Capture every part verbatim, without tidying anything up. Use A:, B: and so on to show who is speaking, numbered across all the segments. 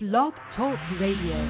A: Blog Talk Radio.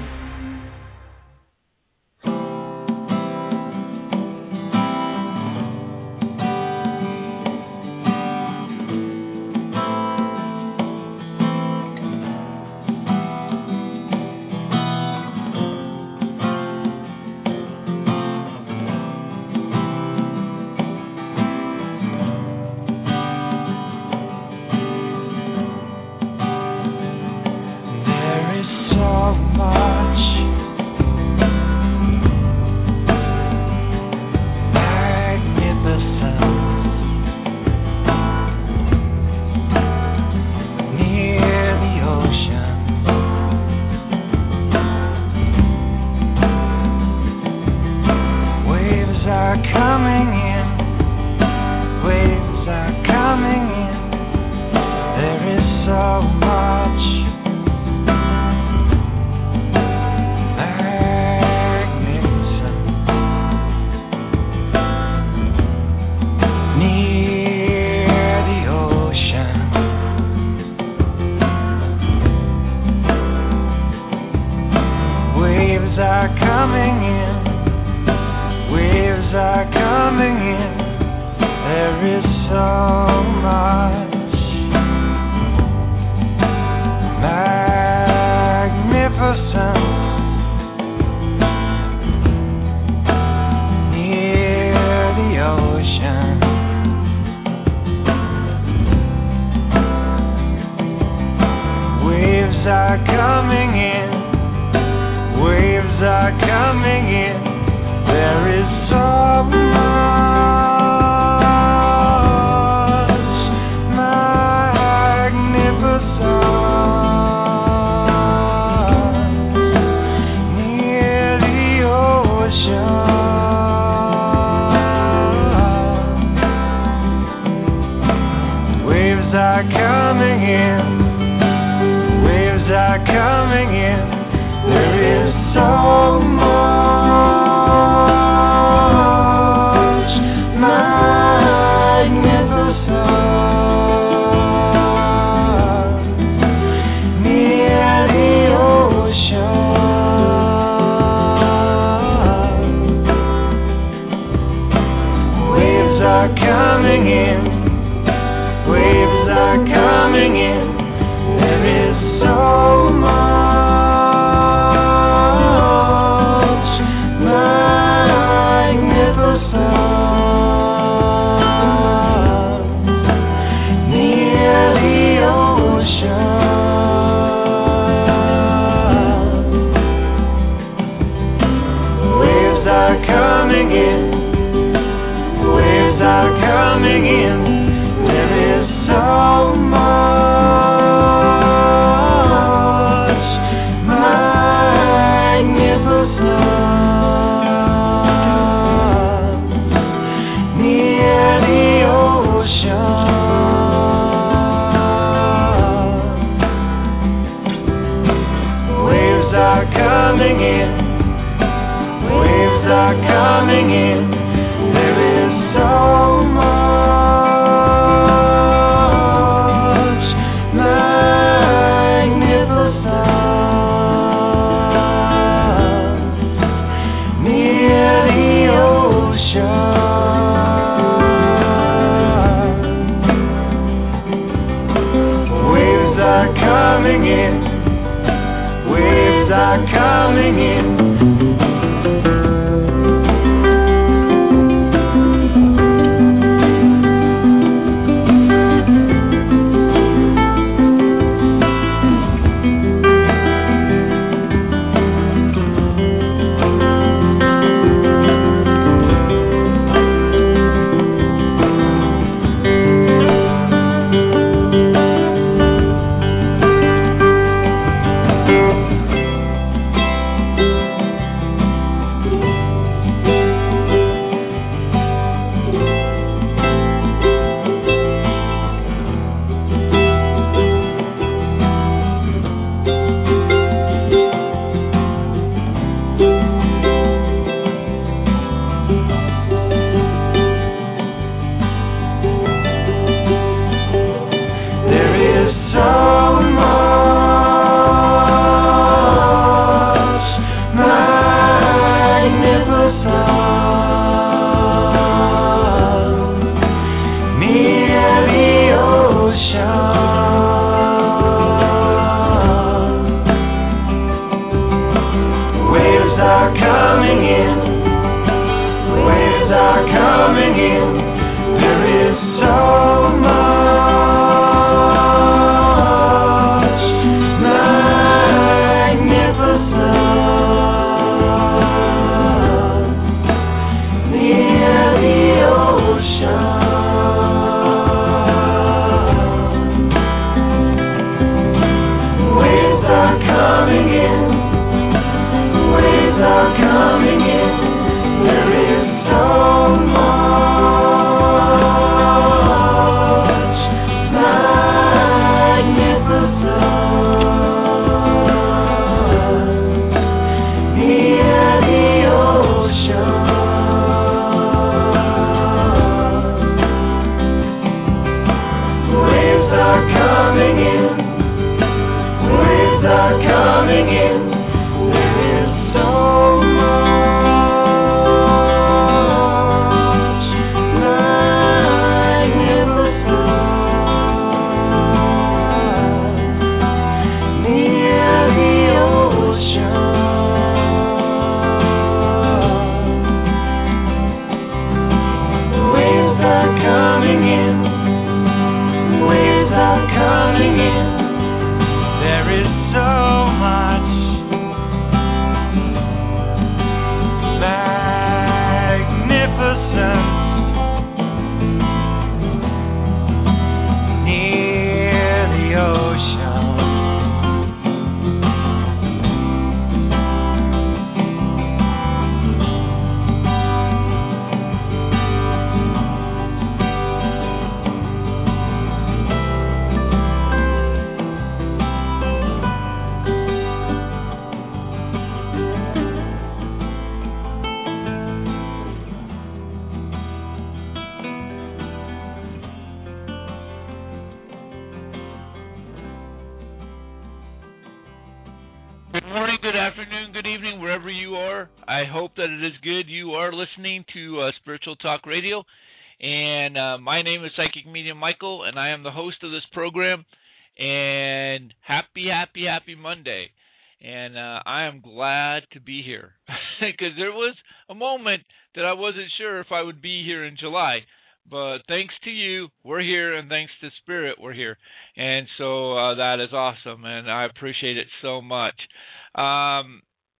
B: Good morning, good afternoon, good evening, wherever you are. I hope that it is good. You are listening to uh, Spiritual Talk Radio, and uh, my name is Psychic Medium Michael, and I am the host of this program. And happy, happy, happy Monday. And uh, I am glad to be here because there was a moment that I wasn't sure if I would be here in July. But thanks to you, we're here, and thanks to Spirit, we're here. And so uh, that is awesome, and I appreciate it so much. Um,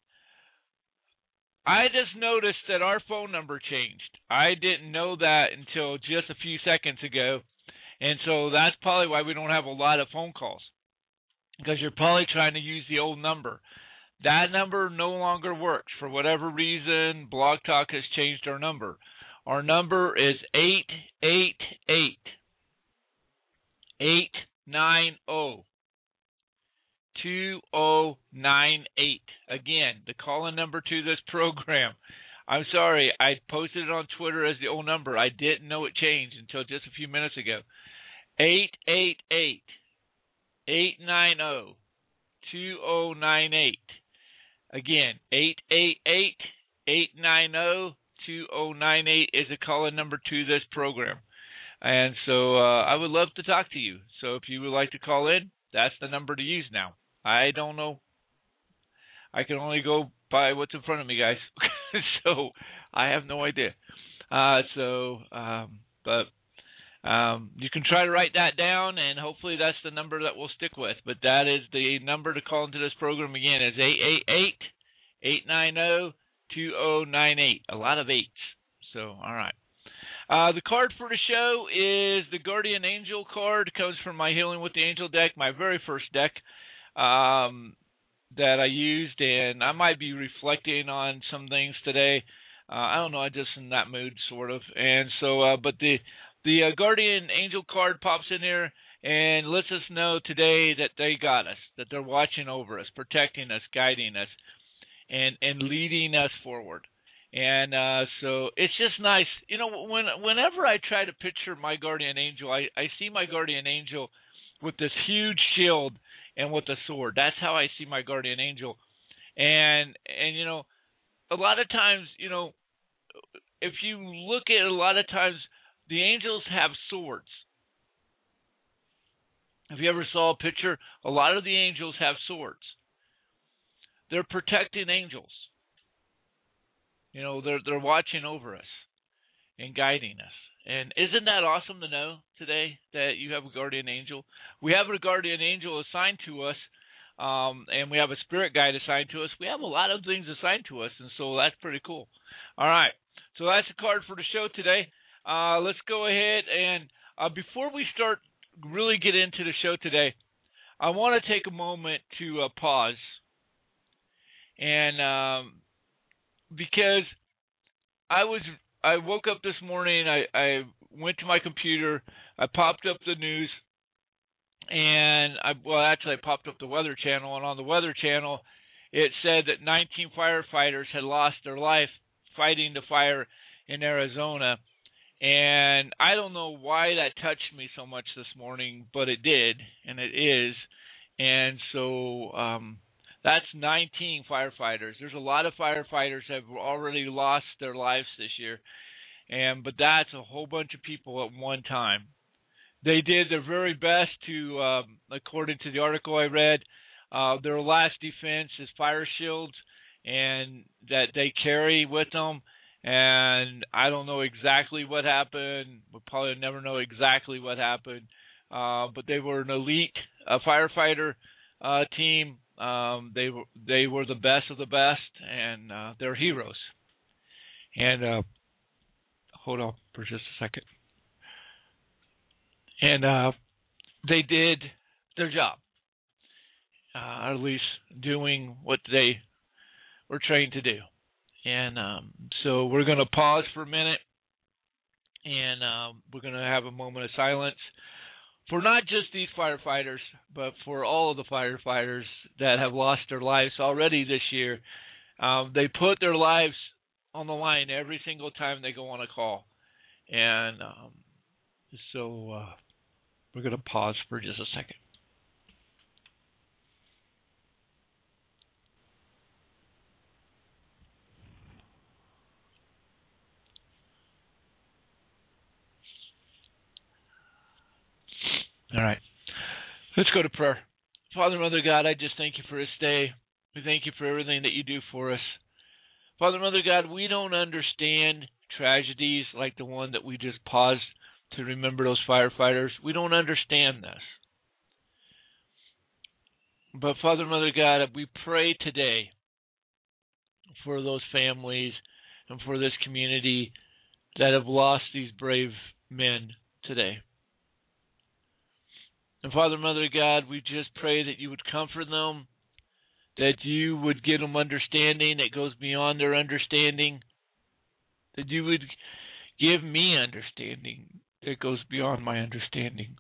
B: I just noticed that our phone number changed. I didn't know that until just a few seconds ago, and so that's probably why we don't have a lot of phone calls, because you're probably trying to use the old number. That number no longer works. For whatever reason, Blog Talk has changed our number. Our number is eight eight eight, eight nine zero, two zero nine eight. Again, the call-in number to this program. I'm sorry, I posted it on Twitter as the old number. I didn't know it changed until just a few minutes ago. eight eight eight, eight nine zero, two zero nine eight. Again, eight eight eight, eight nine zero, two zero nine eight is a call-in number to this program. And so uh, I would love to talk to you. So if you would like to call in, that's the number to use now. I don't know. I can only go by what's in front of me, guys. So I have no idea. Uh, so, um, but um, you can try to write that down, and hopefully that's the number that we'll stick with. But that is the number to call into this program again. Is eight eight eight, eight nine zero, two zero nine eight. A lot of eights. So, all right. Uh, the card for the show is the Guardian Angel card. It comes from my Healing with the Angel deck, my very first deck um, that I used, and I might be reflecting on some things today. Uh, I don't know, I'm just in that mood, sort of. And so, uh, but the the uh, Guardian Angel card pops in here and lets us know today that they got us, that they're watching over us, protecting us, guiding us, and and leading us forward. And uh, so it's just nice. You know, when whenever I try to picture my guardian angel, I, I see my guardian angel with this huge shield and with a sword. That's how I see my guardian angel. And, and you know, a lot of times, you know, if you look at it, a lot of times the angels have swords. If you ever saw a picture, a lot of the angels have swords. They're protecting angels. You know, they're they're watching over us and guiding us. And isn't that awesome to know today that you have a guardian angel? We have a guardian angel assigned to us, um, and we have a spirit guide assigned to us. We have a lot of things assigned to us, and so that's pretty cool. All right, so that's the card for the show today. Uh, let's go ahead and uh, before we start really get into the show today, I want to take a moment to uh, pause and. Um, Because I was, I woke up this morning, I, I went to my computer, I popped up the news, and I, well, actually I popped up the Weather Channel, and on the Weather Channel, it said that nineteen firefighters had lost their life fighting the fire in Arizona, and I don't know why that touched me so much this morning, but it did, and it is, and so, um, that's nineteen firefighters. There's a lot of firefighters that have already lost their lives this year, and but that's a whole bunch of people at one time. They did their very best to, um, according to the article I read, uh, their last defense is fire shields, and that they carry with them. And I don't know exactly what happened. We'll probably never know exactly what happened. Uh, but they were an elite uh, firefighter uh, team. Um, they were they were the best of the best, and uh, they're heroes. And uh, hold on for just a second. And uh, they did their job, uh, or at least doing what they were trained to do. And um, so we're going to pause for a minute, and um, we're going to have a moment of silence for not just these firefighters, but for all of the firefighters that have lost their lives already this year. Um, they put their lives on the line every single time they go on a call. And um, so uh, we're going to pause for just a second. All right. Let's go to prayer. Father, Mother God, I just thank you for this day. We thank you for everything that you do for us. Father, Mother God, we don't understand tragedies like the one that we just paused to remember those firefighters. We don't understand this. But Father, Mother God, we pray today for those families and for this community that have lost these brave men today. And Father, Mother God, we just pray that you would comfort them, that you would give them understanding that goes beyond their understanding, that you would give me understanding that goes beyond my understanding.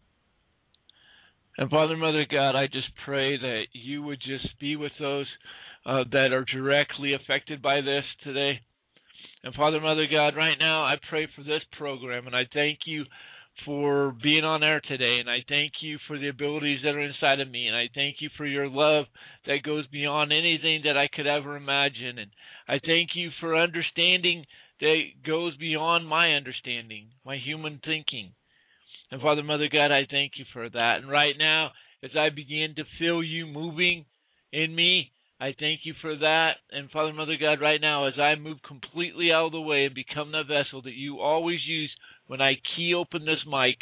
B: And Father, Mother God, I just pray that you would just be with those uh, that are directly affected by this today. And Father, Mother God, right now I pray for this program, and I thank you for being on air today, and I thank you for the abilities that are inside of me, and I thank you for your love that goes beyond anything that I could ever imagine, and I thank you for understanding that goes beyond my understanding, my human thinking. And Father, Mother God, I thank you for that. And right now, as I begin to feel you moving in me, I thank you for that. And Father, Mother God, right now, as I move completely out of the way and become the vessel that you always use when I key open this mic,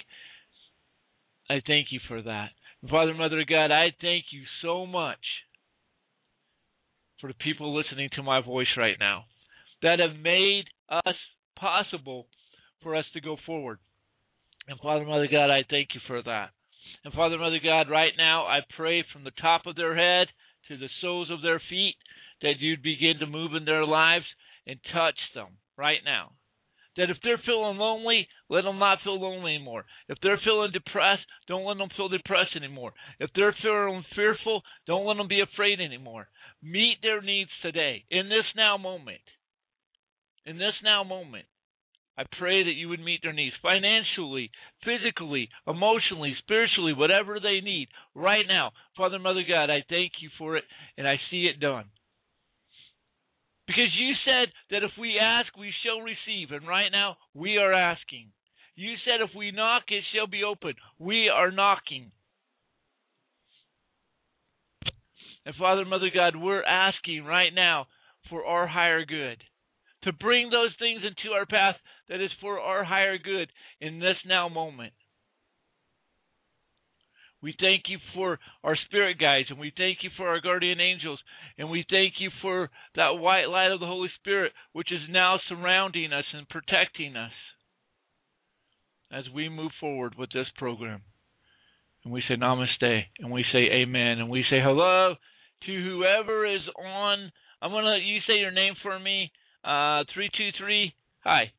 B: I thank you for that. And Father, Mother God, I thank you so much for the people listening to my voice right now that have made us possible for us to go forward. And Father, Mother God, I thank you for that. And Father, Mother God, right now I pray from the top of their head to the soles of their feet that you'd begin to move in their lives and touch them right now. That if they're feeling lonely, let them not feel lonely anymore. If they're feeling depressed, don't let them feel depressed anymore. If they're feeling fearful, don't let them be afraid anymore. Meet their needs today, in this now moment. In this now moment. I pray that you would meet their needs financially, physically, emotionally, spiritually, whatever they need right now. Father, Mother God, I thank you for it, and I see it done. Because you said that if we ask, we shall receive, and right now we are asking. You said if we knock, it shall be open. We are knocking. And Father, Mother God, we're asking right now for our higher good, to bring those things into our path that is for our higher good in this now moment. We thank you for our spirit guides, and we thank you for our guardian angels, and we thank you for that white light of the Holy Spirit, which is now surrounding us and protecting us as we move forward with this program. And we say namaste, and we say amen, and we say hello to whoever is on. I'm going to let you say your name for me. Uh, three two three. Hi.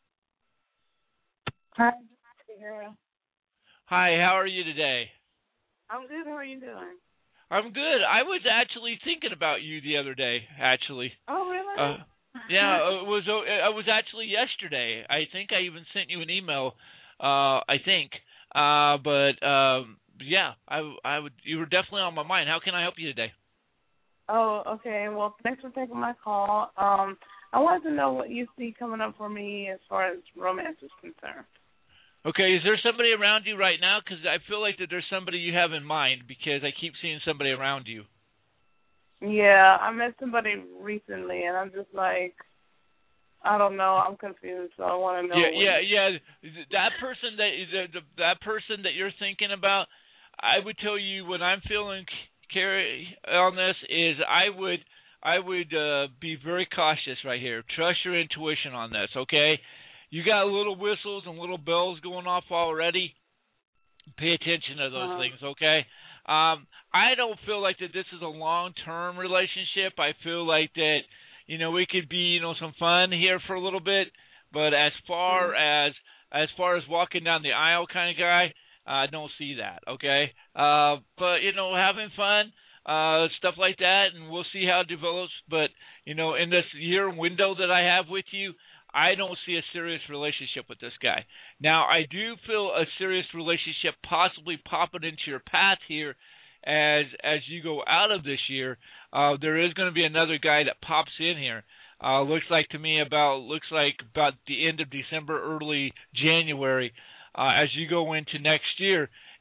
C: Hi, Sarah.
B: Hi, how are you today?
C: I'm good. How are you doing?
B: I'm good. I was actually thinking about you the other day, actually.
C: Oh, really?
B: Uh, yeah, it was it was actually yesterday. I think I even sent you an email, uh, I think. Uh, but, um, yeah, I, I would. You were definitely on my mind. How can I help you today?
C: Oh, okay. Well, thanks for taking my call. Um, I wanted to know what you see coming up for me as far as romance is concerned.
B: Okay, is there somebody around you right now? Because I feel like that there's somebody you have in mind because I keep seeing somebody around you.
C: Yeah, I met somebody recently, and I'm just like, I don't know. I'm confused, so I want to know.
B: Yeah,
C: what
B: yeah, yeah. That person that the, the, that person that you're thinking about, I would tell you when I'm feeling carry on this is I would I would uh, be very cautious right here. Trust your intuition on this, okay? You got little whistles and little bells going off already. Pay attention to those uh-huh. things, okay? Um, I don't feel like that this is a long-term relationship. I feel like that, you know, it could be, you know, some fun here for a little bit. But as far mm-hmm. as as far as walking down the aisle kind of guy, I don't see that, okay? Uh, but, you know, having fun, uh, stuff like that, and we'll see how it develops. But, you know, in this year window that I have with you, I don't see a serious relationship with this guy. Now, I do feel a serious relationship possibly popping into your path here as as you go out of this year. Uh, there is going to be another guy that pops in here. Uh, looks like to me about looks like about the end of December, early January, uh, as you go into next year.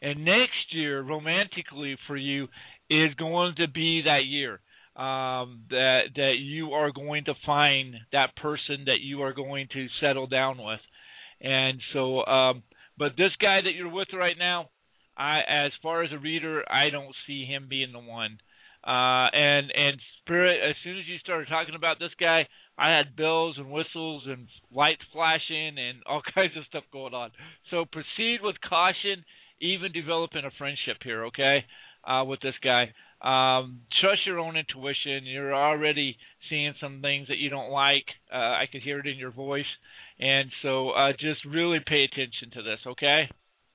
B: And next year, romantically for you, is going to be that year um, that that you are going to find that person that you are going to settle down with. And so, um, but this guy that you're with right now, I, as far as a reader, I don't see him being the one. Uh, and and Spirit, as soon as you started talking about this guy, I had bells and whistles and lights flashing and all kinds of stuff going on. So proceed with caution, even developing a friendship here, okay, uh, with this guy. Um, trust your own intuition. You're already seeing some things that you don't like. Uh, I could hear it in your voice. And so uh, just really pay attention to this, okay?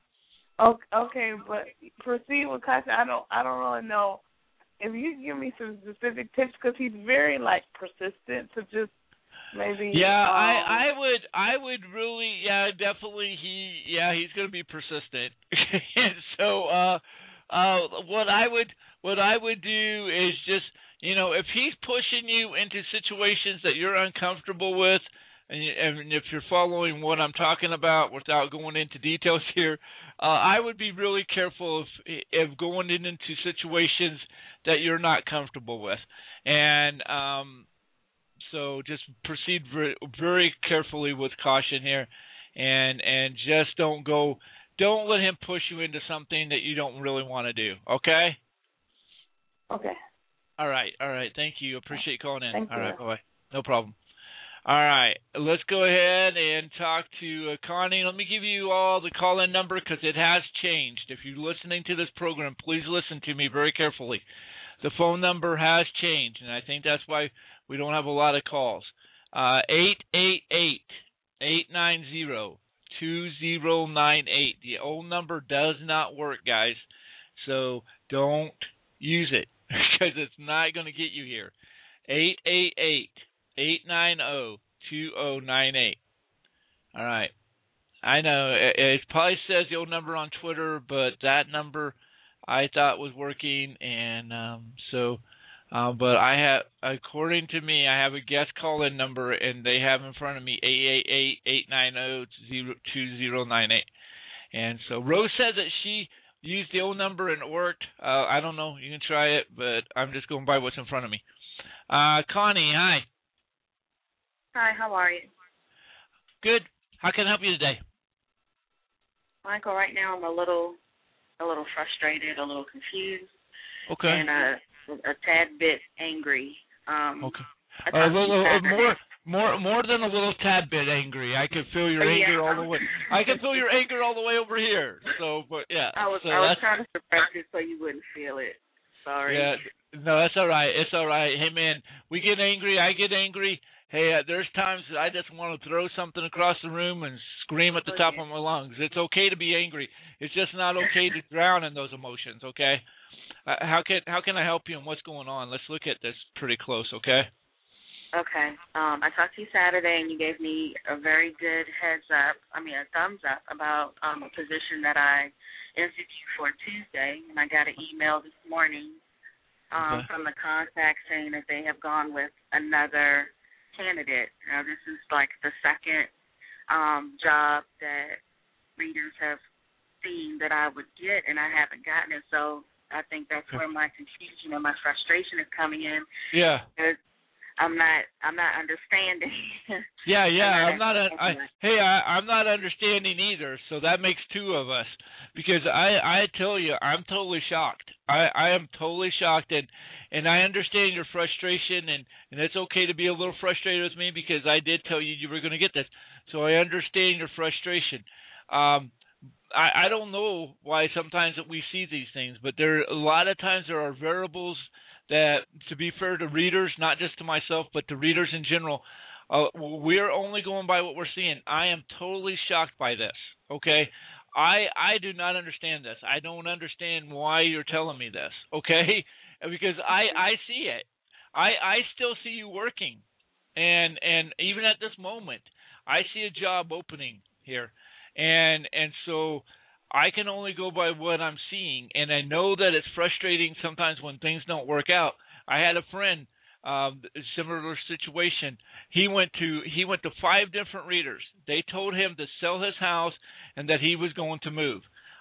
C: Okay, but proceed with caution. I don't, I don't really know. If you give me some specific tips, because he's very like persistent to just maybe.
B: Yeah,
C: um,
B: I, I would, I would really, yeah, definitely. He, yeah, he's going to be persistent. And so, uh, uh, what I would, what I would do is just, you know, if he's pushing you into situations that you're uncomfortable with, and, and if you're following what I'm talking about without going into details here, uh, I would be really careful if, if going in into situations that you're not comfortable with. And um, so just proceed very, very carefully with caution here, and and just don't go, don't let him push you into something that you don't really want to do, okay?
C: Okay.
B: All right, all right. Thank you. Appreciate you calling in.
C: Thank
B: all
C: you.
B: right, bye-bye. No problem. All right, let's go ahead and talk to uh, Connie. Let me give you all the call-in number because it has changed. If you're listening to this program, please listen to me very carefully. The phone number has changed, and I think that's why we don't have a lot of calls. Uh, eight eight eight, eight nine zero, two zero nine eight. The old number does not work, guys, so don't use it because it's not going to get you here. eight eight eight, eight nine zero, two zero nine eight. All right. I know it, it probably says the old number on Twitter, but that number I thought was working, and um, so, uh, but I have, according to me, I have a guest call-in number, and they have in front of me eight eight eight, eight nine zero, two zero nine eight. And so Rose says that she used the old number and it worked. Uh, I don't know. You can try it, but I'm just going by what's in front of me. Uh, Connie, hi.
D: Hi, how are you?
B: Good. How can I help you today?
D: Michael, right now I'm a little a little frustrated, a little confused,
B: Okay.
D: and a, a tad bit angry. Um,
B: okay.
D: I
B: A little, uh, more, more, more than a little tad bit angry. I could feel your
D: yeah.
B: anger all the way. I can feel your anger all the way over here. So, but yeah.
D: I was
B: so
D: I was
B: that's,
D: trying to suppress it so you wouldn't feel it. Sorry.
B: Yeah. No, that's all right. It's all right. Hey, man, we get angry. I get angry. Hey, uh, there's times that I just want to throw something across the room and scream at the
D: Oh,
B: top
D: yeah.
B: of my lungs. It's okay to be angry. It's just not okay to drown in those emotions, okay? Uh, how can how can I help you and what's going on? Let's look at this pretty close, okay?
D: Okay. Um, I talked to you Saturday, and you gave me a very good heads up, I mean a thumbs up, about um, a position that I interviewed for Tuesday, and I got an email this morning um,
B: Okay.
D: from the contact saying that they have gone with another candidate. Now, this is like the second um, job that readers have seen that I would get, and I haven't gotten it. So I think that's where my confusion and my frustration is coming in.
B: Yeah.
D: I'm not, I'm not understanding.
B: Yeah, yeah. I'm
D: I'm not
B: not. A, I, hey, I, I'm not understanding either. So that makes two of us. Because I, I tell you, I'm totally shocked. I, I am totally shocked, and and I understand your frustration, and and it's okay to be a little frustrated with me because I did tell you you were going to get this. So I understand your frustration. Um, I, I don't know why sometimes that we see these things, but there a lot of times there are variables that, to be fair to readers, not just to myself, but to readers in general, uh, we're only going by what we're seeing. I am totally shocked by this, okay? I I do not understand this. I don't understand why you're telling me this, okay? Because I, I see it. I I still see you working. And and even at this moment, I see a job opening here. And and so I can only go by what I'm seeing, and I know that it's frustrating sometimes when things don't work out. I had a friend, um, similar situation. He went to he went to five different readers. They told him to sell his house and that he was going to move.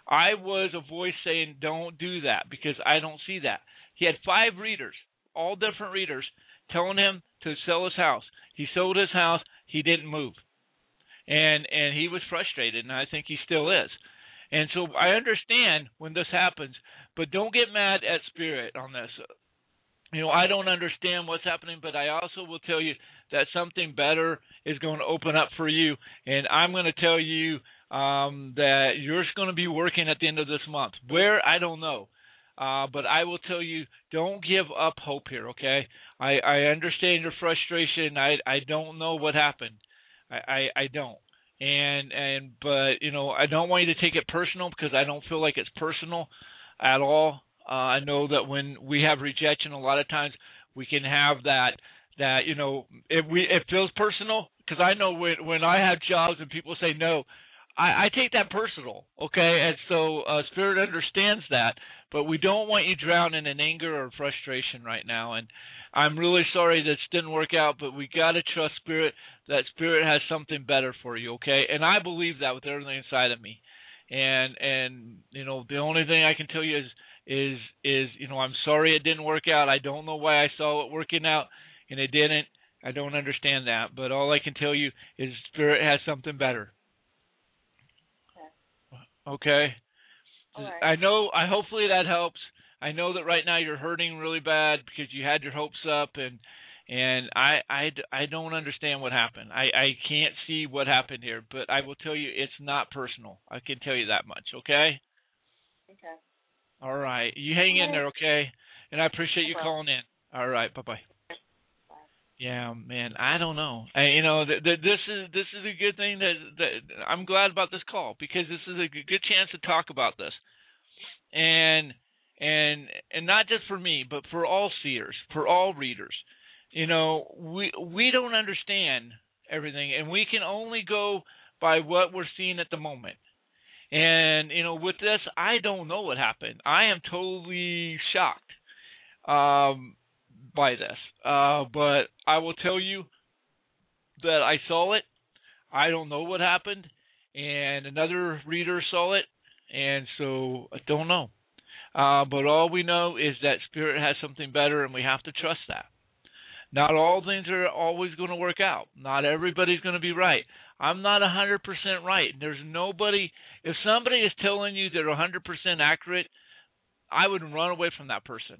B: I was a voice saying, don't do that, because I don't see that. He had five readers, all different readers, telling him to sell his house. He sold his house. He didn't move. And and he was frustrated, and I think he still is. And so I understand when this happens, but don't get mad at Spirit on this. You know, I don't understand what's happening, but I also will tell you that something better is going to open up for you. And I'm going to tell you um, that you're going to be working at the end of this month. Where, I don't know. Uh, but I will tell you, don't give up hope here, okay? I, I understand your frustration. I I don't know what happened. I, I, I don't. And, and but, you know, I don't want you to take it personal, because I don't feel like it's personal at all. Uh, I know that when we have rejection, a lot of times we can have that, that you know, if we it feels personal, because I know when, when I have jobs and people say no, I, I take that personal, okay? And so uh, Spirit understands that, but we don't want you drowning in anger or frustration right now. And I'm really sorry this didn't work out, but we got to trust Spirit, that Spirit has something better for you, okay? And I believe that with everything inside of me. And, and you know, the only thing I can tell you is, is, is you know, I'm sorry it didn't work out. I don't know why I saw it working out, and it didn't. I don't understand that. But all I can tell you is Spirit has something better. Okay?
D: All right.
B: I know, I hopefully that helps. I know that right now you're hurting really bad because you had your hopes up, and and I, I, I don't understand what happened. I, I can't see what happened here, but I will tell you it's not personal. I can tell you that much, okay?
D: Okay.
B: All right. You hang in there, okay? And I appreciate you
D: Okay.
B: calling in. All right. Bye-bye. Yeah, man, I don't know. I, you know, th- th- this is this is a good thing that, that I'm glad about this call, because this is a g- good chance to talk about this, and and and not just for me, but for all seers, for all readers. You know, we we don't understand everything, and we can only go by what we're seeing at the moment. And you know, with this, I don't know what happened. I am totally shocked. Um. by this. Uh, but I will tell you that I saw it. I don't know what happened. And another reader saw it. And so I don't know. Uh, but all we know is that Spirit has something better, and we have to trust that. Not all things are always going to work out. Not everybody's going to be right. I'm not one hundred percent right. There's nobody, if somebody is telling you they're one hundred percent accurate, I would run away from that person.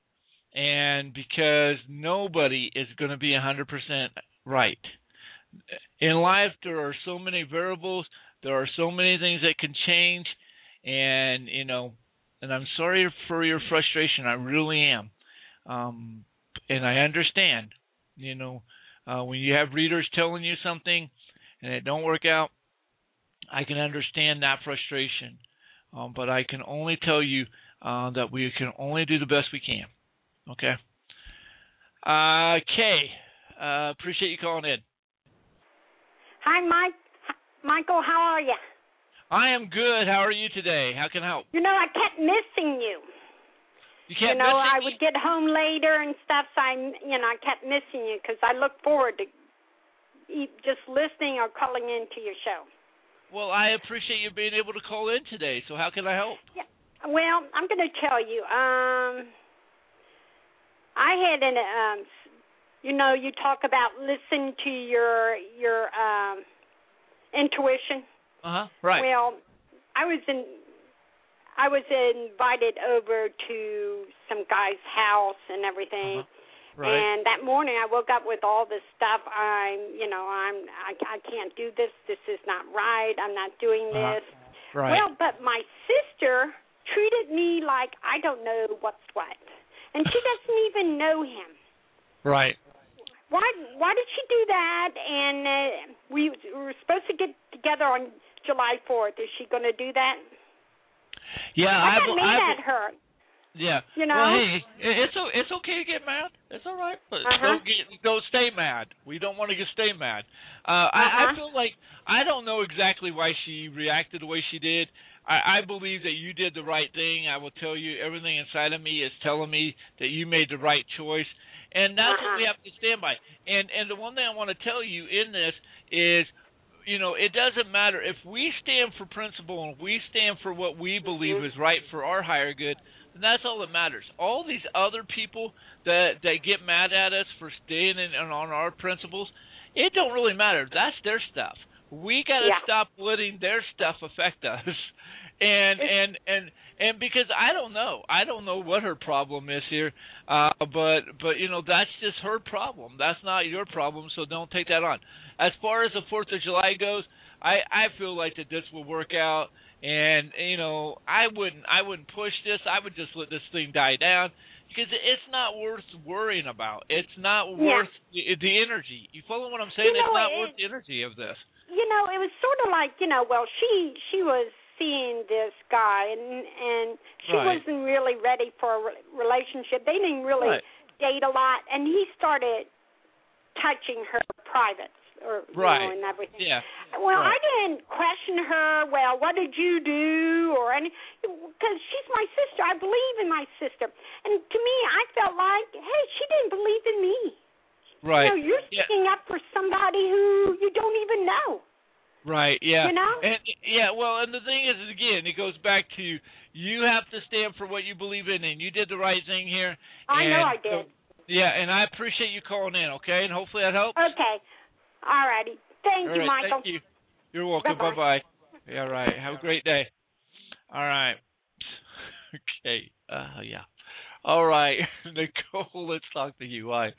B: And because nobody is going to be one hundred percent right. In life, there are so many variables. There are so many things that can change. And, you know, and I'm sorry for your frustration. I really am. Um, and I understand, you know, uh, when you have readers telling you something and it don't work out, I can understand that frustration. Um, but I can only tell you uh, that we can only do the best we can. Okay. Uh, Kay, uh, appreciate you calling in.
E: Hi, Mike. Michael, how are you?
B: I am good. How are you today? How can I help?
E: You know, I kept missing you.
B: You kept
E: You know,
B: missing
E: I
B: me?
E: would get home later and stuff, so I, you know, I kept missing you because I look forward to e- just listening or calling into your show.
B: Well, I appreciate you being able to call in today. So how can I help?
E: Yeah. Well, I'm going to tell you. Um, I had an, um, you know, you talk about listening to your your um, intuition.
B: Uh huh. Right.
E: Well, I was in. I was invited over to some guy's house and everything.
B: Uh-huh. Right.
E: And that morning I woke up with all this stuff. I'm, you know, I'm, I, I can't do this. This is not right. I'm not doing
B: Uh-huh.
E: this.
B: Right.
E: Well, but my sister treated me like I don't know what's what. And she doesn't even know him.
B: Right.
E: Why Why did she do that? And uh, we were supposed to get together on July fourth. Is she going to do that?
B: Yeah,
E: I
B: I
E: got mad
B: I,
E: at her.
B: Yeah.
E: You know?
B: Well, hey, it's it's okay to get mad. It's all right, but
E: Uh-huh.
B: don't get don't stay mad. We don't want to get stay mad. Uh, I,
E: Uh-huh.
B: I feel like I don't know exactly why she reacted the way she did. I, I believe that you did the right thing. I will tell you, everything inside of me is telling me that you made the right choice, and that's
E: Uh-huh.
B: what we have to stand by. And and the one thing I want to tell you in this is, you know, it doesn't matter if we stand for principle and we stand for what we believe is right for our higher good. And that's all that matters. All these other people that that get mad at us for staying in, on our principles, it don't really matter. That's their stuff. We got to
E: yeah.
B: stop letting their stuff affect us. And and and and because I don't know, I don't know what her problem is here. Uh, but but you know, that's just her problem. That's not your problem. So don't take that on. As far as the Fourth of July goes, I I feel like that this will work out. And you know, I wouldn't, I wouldn't push this. I would just let this thing die down because it's not worth worrying about. It's not
E: yeah.
B: worth the, the energy. You follow what I'm saying?
E: You know,
B: it's not
E: it,
B: worth the energy of this.
E: You know, it was sort of like, you know, well, she she was seeing this guy, and and she
B: right.
E: wasn't really ready for a re- relationship. They didn't really
B: right.
E: date a lot, and he started touching her privates. Or,
B: right.
E: you know, and everything.
B: Yeah.
E: Well,
B: right.
E: I didn't question her. Well, what did you do? Or any, because she's my sister. I believe in my sister. And to me, I felt like, hey, she didn't believe in me.
B: Right.
E: You know, you're
B: yeah.
E: sticking up for somebody who you don't even know.
B: Right. Yeah.
E: You know.
B: And yeah. Well, and the thing is, again, it goes back to you have to stand for what you believe in, and you did the right thing here.
E: I
B: and,
E: know I did.
B: Yeah, and I appreciate you calling in. Okay, and hopefully that helps.
E: Okay. All righty. Thank
B: All
E: you,
B: right,
E: Michael.
B: Thank you. You're welcome.
E: Bye-bye.
B: Bye-bye. Yeah, right. Have a great day. All right. Okay. Uh, yeah. All right. Nicole, let's talk to you. Hi.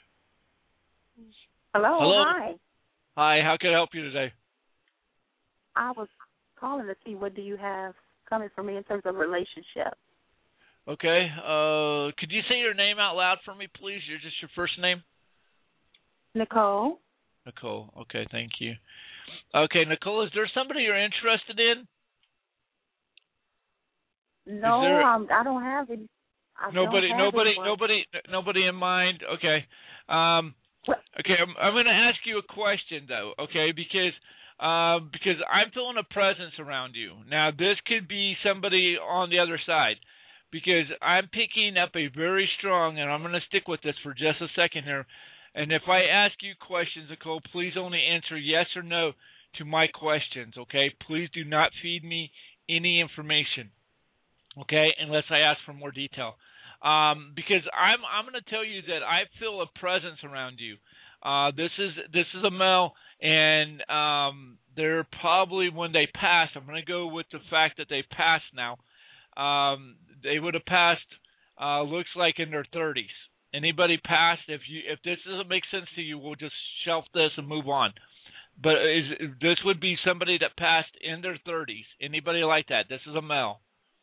F: Hello.
B: Hello.
F: Hi.
B: Hi. How can I help you today?
F: I was calling to see what do you have coming for me in terms of relationship.
B: Okay. Uh, could you say your name out loud for me, please? You're just your first name?
F: Nicole.
B: Nicole. Okay, thank you. Okay, Nicole, is there somebody you're interested in?
F: No,
B: there,
F: um, I don't have any. I
B: nobody,
F: don't have
B: nobody,
F: anyone.
B: nobody, nobody in mind. Okay. Um, okay, I'm, I'm going to ask you a question though. Okay, because um, because I'm feeling a presence around you. Now, this could be somebody on the other side. Because I'm picking up a very strong, and I'm going to stick with this for just a second here. And if I ask you questions, Nicole, please only answer yes or no to my questions, okay? Please do not feed me any information, okay, unless I ask for more detail. Um, because I'm I'm going to tell you that I feel a presence around you. Uh, this is this is a male, and um, they're probably when they pass. I'm going to go with the fact that they passed now. Um, they would have passed. Uh, looks like in their thirties. Anybody past, if you if this doesn't make sense to you, we'll just shelf this and move on. But is, this would be somebody that passed in their thirties. Anybody like that? This is a male.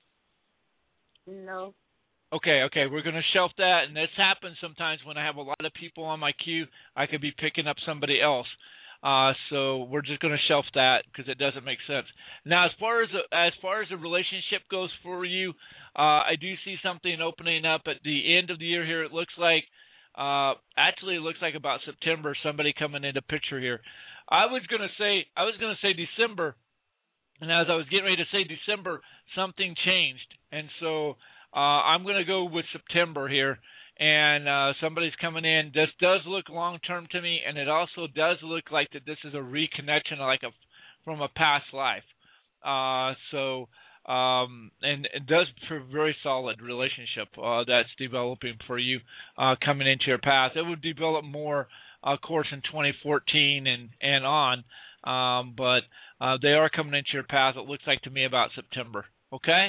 F: No.
B: Okay, okay, we're going to shelf that, and this happens sometimes when I have a lot of people on my queue. I could be picking up somebody else. Uh, so we're just going to shelf that because it doesn't make sense. Now, as far as the, as far as the relationship goes for you, uh, I do see something opening up at the end of the year here. It looks like, uh, actually, it looks like about September. Somebody coming into picture here. I was going to say, I was going to say December, and as I was getting ready to say December, something changed, and so uh, I'm going to go with September here. And uh, somebody's coming in. This does look long-term to me, and it also does look like that this is a reconnection, like a from a past life. Uh, so, um, and it does for a very solid relationship uh, that's developing for you uh, coming into your path. It would develop more, of course, in twenty fourteen and and on, um, but uh, they are coming into your path. It looks like to me about September. Okay.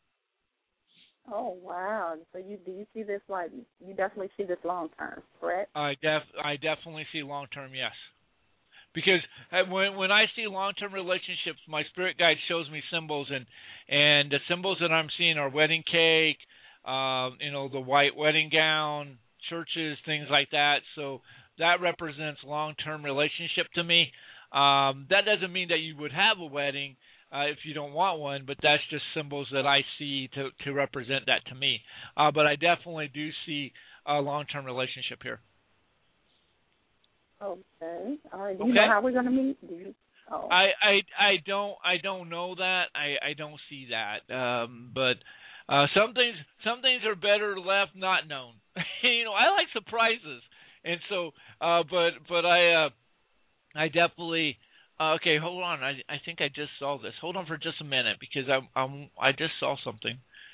F: Oh wow! So you do you see this like you definitely see this long term, correct?
B: I def I definitely see long term, yes. Because when when I see long term relationships, my spirit guide shows me symbols, and and the symbols that I'm seeing are wedding cake, um, you know, the white wedding gown, churches, things like that. So that represents long term relationship to me. Um, that doesn't mean that you would have a wedding. Uh, if you don't want one, but that's just symbols that I see to, to represent that to me. Uh, but I definitely do see a long-term relationship here.
F: Okay. All right. Do
B: okay.
F: you know how we're going to meet? Do you? Oh.
B: I, I I don't I don't know that. I, I don't see that. Um, but uh, some things some things are better left not known. you know, I like surprises, and so uh, but but I uh, I definitely. Uh, okay, hold on. I I think I just saw this. Hold on for just a minute because I I'm I just saw something.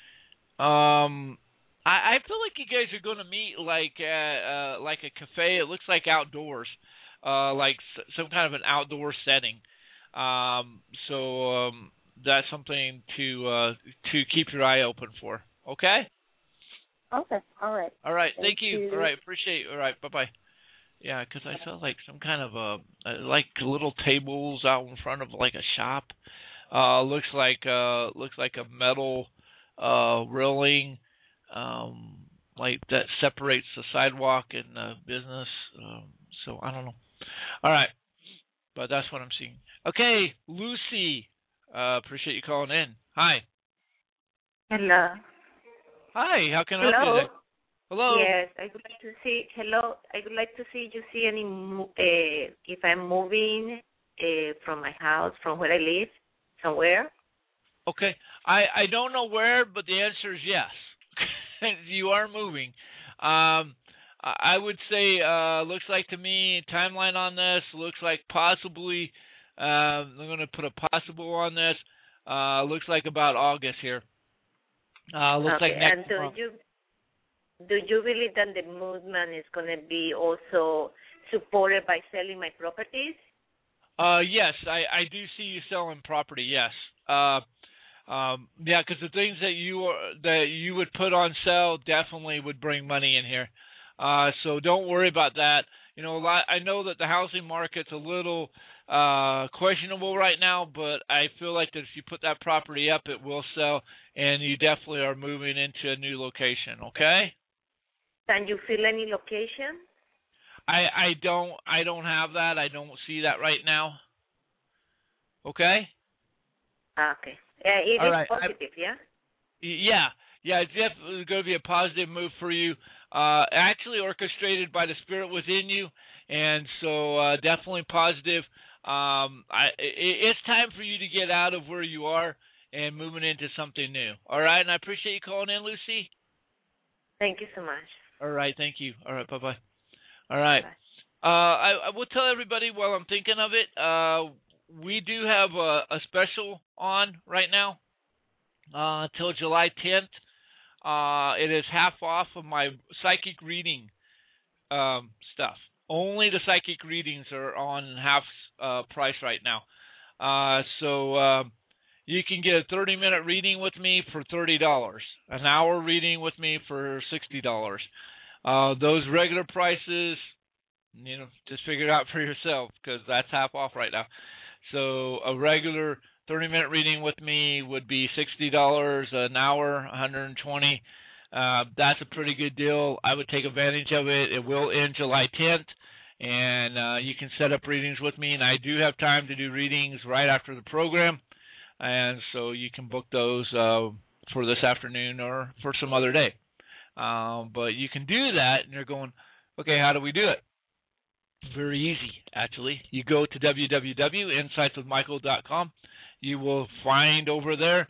B: Um, I I feel like you guys are going to meet like at, uh like a cafe. It looks like outdoors, uh like s- some kind of an outdoor setting. Um, so um that's something to uh to keep your eye open for. Okay.
F: Okay. All right.
B: All right.
F: Thank
B: Thank you.
F: you.
B: All right. Appreciate. All right. Bye bye. Yeah, 'cause I saw like some kind of uh uh, like little tables out in front of like a shop. Uh, looks like uh looks like a metal uh railing, um, like that separates the sidewalk and the business. Um, so I don't know. All right, but that's what I'm seeing. Okay, Lucy. Uh, appreciate you calling in. Hi.
G: Hello.
B: Hi. How can I help you
G: Hello.
B: today? Hello.
G: Yes, I would like to see. Hello. I would like to see you see any mo- uh, if I'm moving uh, from my house, from where I live, somewhere.
B: Okay. I, I don't know where, but the answer is yes. You are moving. Um, I I would say, uh, looks like to me, timeline on this looks like possibly, uh, I'm going to put a possible on this, uh, looks like about August here. Uh, looks
G: Okay.
B: like next
G: And do
B: month.
G: you do you believe that the movement is going to be also supported by selling my properties?
B: Uh, yes, I, I do see you selling property, yes. Uh, Um, yeah, because the things that you are, that you would put on sale definitely would bring money in here. Uh, so don't worry about that. You know, a lot, I know that the housing market's a little uh, questionable right now, but I feel like that if you put that property up, it will sell, and you definitely are moving into a new location. Okay?
G: Can you feel any location?
B: I I don't I don't have that. I don't see that right now. Okay?
G: Okay. Yeah, it
B: All
G: is
B: right. I,
G: positive, yeah?
B: Yeah, yeah, it's definitely going to be a positive move for you. Uh, actually orchestrated by the spirit within you, and so uh, definitely positive. Um, I, it, it's time for you to get out of where you are and moving into something new. All right, and I appreciate you calling in, Lucy.
G: Thank you so much.
B: All right, thank you. All right, bye bye. All right,
G: Bye.
B: uh, I, I will tell everybody while I'm thinking of it. Uh, we do have a, a special on right now uh, until July tenth. Uh, it is half off of my psychic reading um, stuff. Only the psychic readings are on half uh, price right now. Uh, so uh, you can get a thirty minute reading with me for thirty dollars, an hour reading with me for sixty dollars. Uh, those regular prices, you know, just figure it out for yourself because that's half off right now. So a regular thirty minute reading with me would be sixty dollars an hour, one hundred twenty. Uh, that's a pretty good deal. I would take advantage of it. It will end July tenth, and uh, you can set up readings with me. And I do have time to do readings right after the program, and so you can book those uh, for this afternoon or for some other day. Um, but you can do that, and you're going, okay, how do we do it? Very easy, actually. You go to w w w dot insights with michael dot com. You will find over there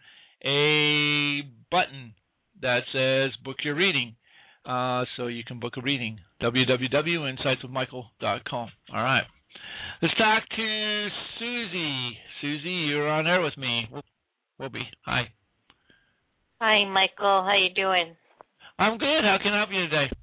B: a button that says book your reading. Uh, so you can book a reading. w w w dot insights with michael dot com. All right. Let's talk to Susie. Susie, you're on air with me. We'll be. Hi.
H: Hi, Michael. How you doing?
B: I'm good. How can I help you today?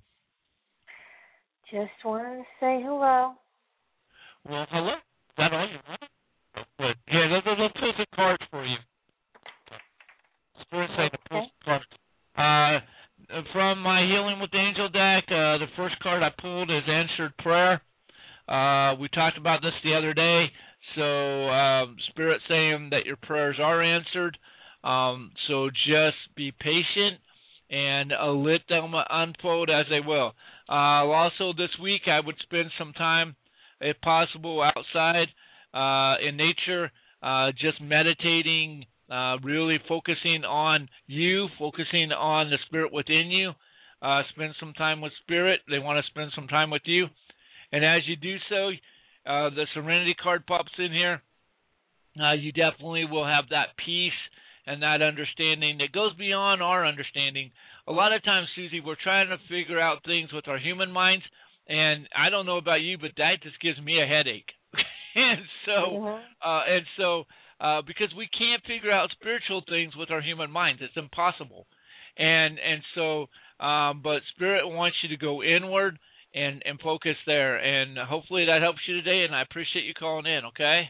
H: Just want to say hello.
B: Well, hello. Is that all you want? Good. Here, let's, let's pull some cards for you. Spirit say to pull some cards. Uh, from my Healing with the Angel deck, uh, the first card I pulled is Answered Prayer. Uh, we talked about this the other day. So, um, Spirit saying that your prayers are answered. Um, so just be patient and uh, let them unfold as they will. Uh, also, this week I would spend some time, if possible, outside uh, in nature, uh, just meditating, uh, really focusing on you, focusing on the spirit within you. Uh, spend some time with spirit. They want to spend some time with you. And as you do so, uh, the Serenity card pops in here. Uh, you definitely will have that peace and that understanding that goes beyond our understanding. A lot of times, Susie, we're trying to figure out things with our human minds, and I don't know about you, but that just gives me a headache. and so,
H: Mm-hmm.
B: uh, and so, uh, because we can't figure out spiritual things with our human minds, it's impossible. And and so, um, but Spirit wants you to go inward and and focus there, and hopefully that helps you today. And I appreciate you calling in. Okay.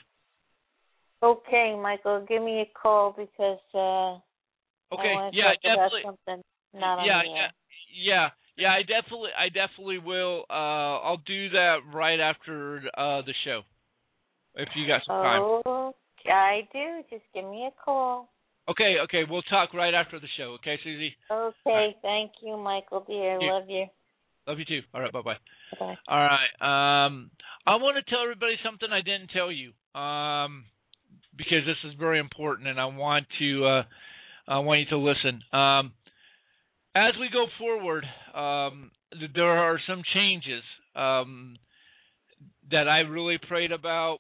H: Okay, Michael, give me a call because uh,
B: Okay.
H: I want to
B: Yeah.
H: talk about
B: Definitely.
H: something not on
B: Yeah.
H: the
B: Yeah.
H: air.
B: Yeah. Yeah. I definitely. I definitely will. Uh, I'll do that right after uh, the show, if you got some time.
H: Oh, I do. Just give me a call.
B: Okay. Okay. We'll talk right after the show. Okay, Susie.
H: Okay,
B: right.
H: thank you, Michael, dear.
B: You.
H: Love you.
B: Love you too. All right. Bye bye.
H: Bye.
B: All right. Um, I want to tell everybody something I didn't tell you. Um, because this is very important, and I want to. Uh, I want you to listen. Um, as we go forward, um, there are some changes um, that I really prayed about,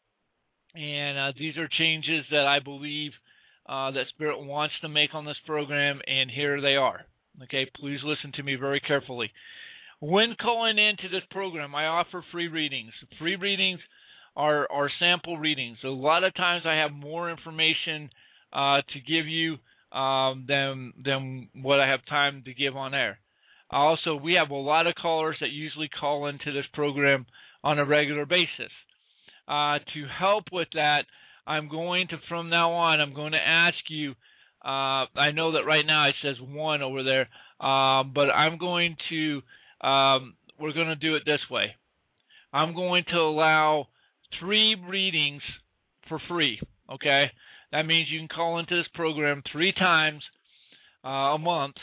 B: and uh, these are changes that I believe uh, that Spirit wants to make on this program, and here they are. Okay, please listen to me very carefully. When calling into this program, I offer free readings. Free readings are, are sample readings. A lot of times I have more information uh, to give you um, than than what I have time to give on air. Also, we have a lot of callers that usually call into this program on a regular basis. Uh, to help with that, I'm going to, from now on, I'm going to ask you, uh, I know that right now it says one over there, um, but I'm going to, um, we're going to do it this way. I'm going to allow three readings for free, okay? That means you can call into this program three times uh, a month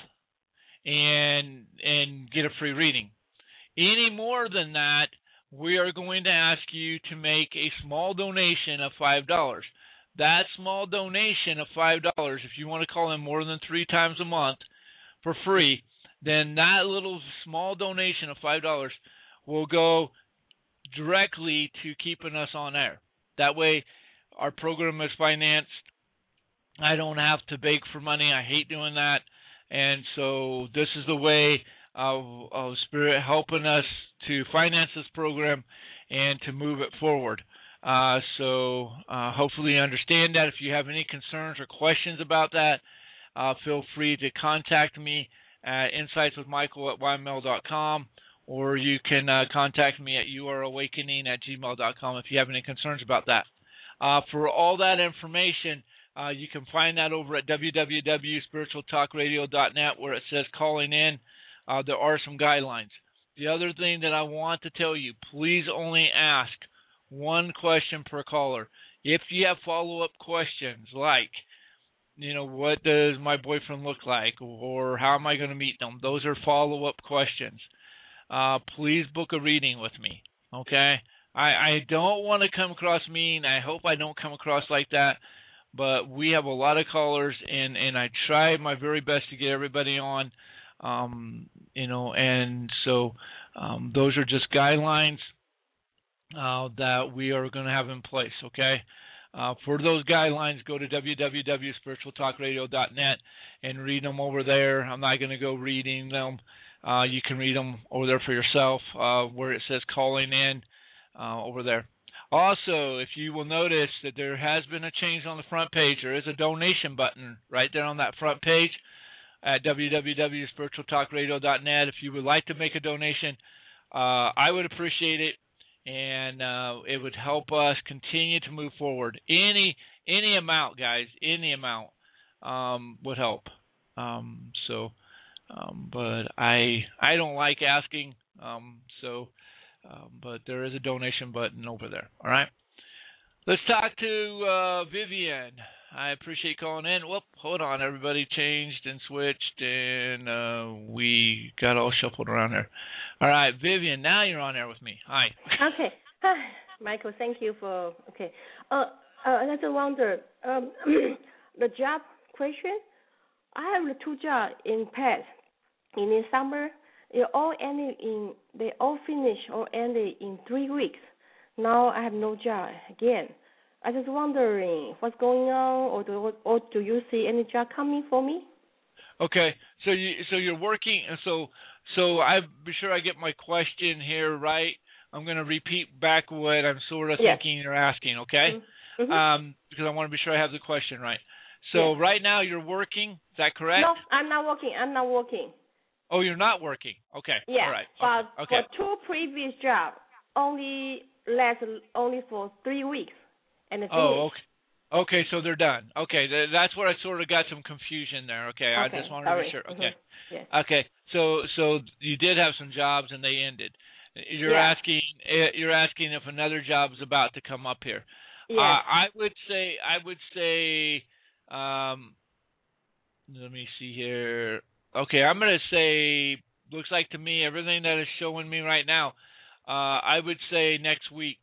B: and and get a free reading. Any more than that, we are going to ask you to make a small donation of five dollars. That small donation of five dollars, if you want to call in more than three times a month for free, then that little small donation of five dollars will go directly to keeping us on air. That way, our program is financed. I don't have to beg for money. I hate doing that. And so this is the way of, of Spirit helping us to finance this program and to move it forward. Uh, so uh, hopefully you understand that. If you have any concerns or questions about that, uh, feel free to contact me at insights with michael at y mail dot com, or you can uh, contact me at you are awakening at gmail dot com if you have any concerns about that. Uh, for all that information, uh, you can find that over at w w w dot spiritual talk radio dot net where it says calling in. Uh, there are some guidelines. The other thing that I want to tell you, please only ask one question per caller. If you have follow-up questions like, you know, what does my boyfriend look like, or how am I going to meet them? Those are follow-up questions. Uh, please book a reading with me, okay? I, I don't want to come across mean. I hope I don't come across like that, but we have a lot of callers, and, and I try my very best to get everybody on, um, you know, and so um, those are just guidelines uh, that we are going to have in place, okay? Uh, for those guidelines, go to w w w dot spiritual talk radio dot net and read them over there. I'm not going to go reading them. Uh, you can read them over there for yourself uh, where it says calling in uh, over there. Also, if you will notice that there has been a change on the front page, there is a donation button right there on that front page at w w w dot spiritual talk radio dot net. If you would like to make a donation, uh, I would appreciate it. And uh, it would help us continue to move forward. Any any amount, guys, any amount um, would help. Um, so, um, but I I don't like asking. Um, so, um, but there is a donation button over there. All right. Let's talk to uh, Vivian. I appreciate calling in. Whoop, hold on. Everybody changed and switched, and uh, we got all shuffled around here. All right, Vivian, now you're on air with me. Hi.
I: Okay. Hi, Michael, thank you for, okay. Uh, uh, I just wonder, um, the job question, I have two jobs in past. In the summer, they all ended in, they all finished or ended in three weeks. Now I have no job again. I just wondering what's going on, or do, or do you see any job coming for me?
B: Okay, so you so you're working, so so I be sure I get my question here right. I'm going to repeat back what I'm sort of
I: Yes.
B: thinking you're asking, okay?
I: Mm-hmm.
B: Um, because I want to be sure I have the question right. So
I: Yes.
B: right now you're working, is that correct?
I: No, I'm not working. I'm not working.
B: Oh, you're not working. Okay.
I: Yeah.
B: All right.
I: But
B: Okay.
I: for two previous jobs, only last only for three weeks, and it's
B: Oh,
I: finished.
B: okay. Okay, so they're done. Okay, th- that's where I sort of got some confusion there. Okay, I
I: Okay,
B: just wanted
I: sorry.
B: to be sure. Okay.
I: Mm-hmm. Yes.
B: Okay, so so you did have some jobs and they ended. You're
I: Yeah.
B: asking eh, you're asking if another job is about to come up here.
I: Yes.
B: Uh, I would say I would say um, let me see here. Okay, I'm going to say looks like to me everything that is showing me right now. Uh, I would say next week.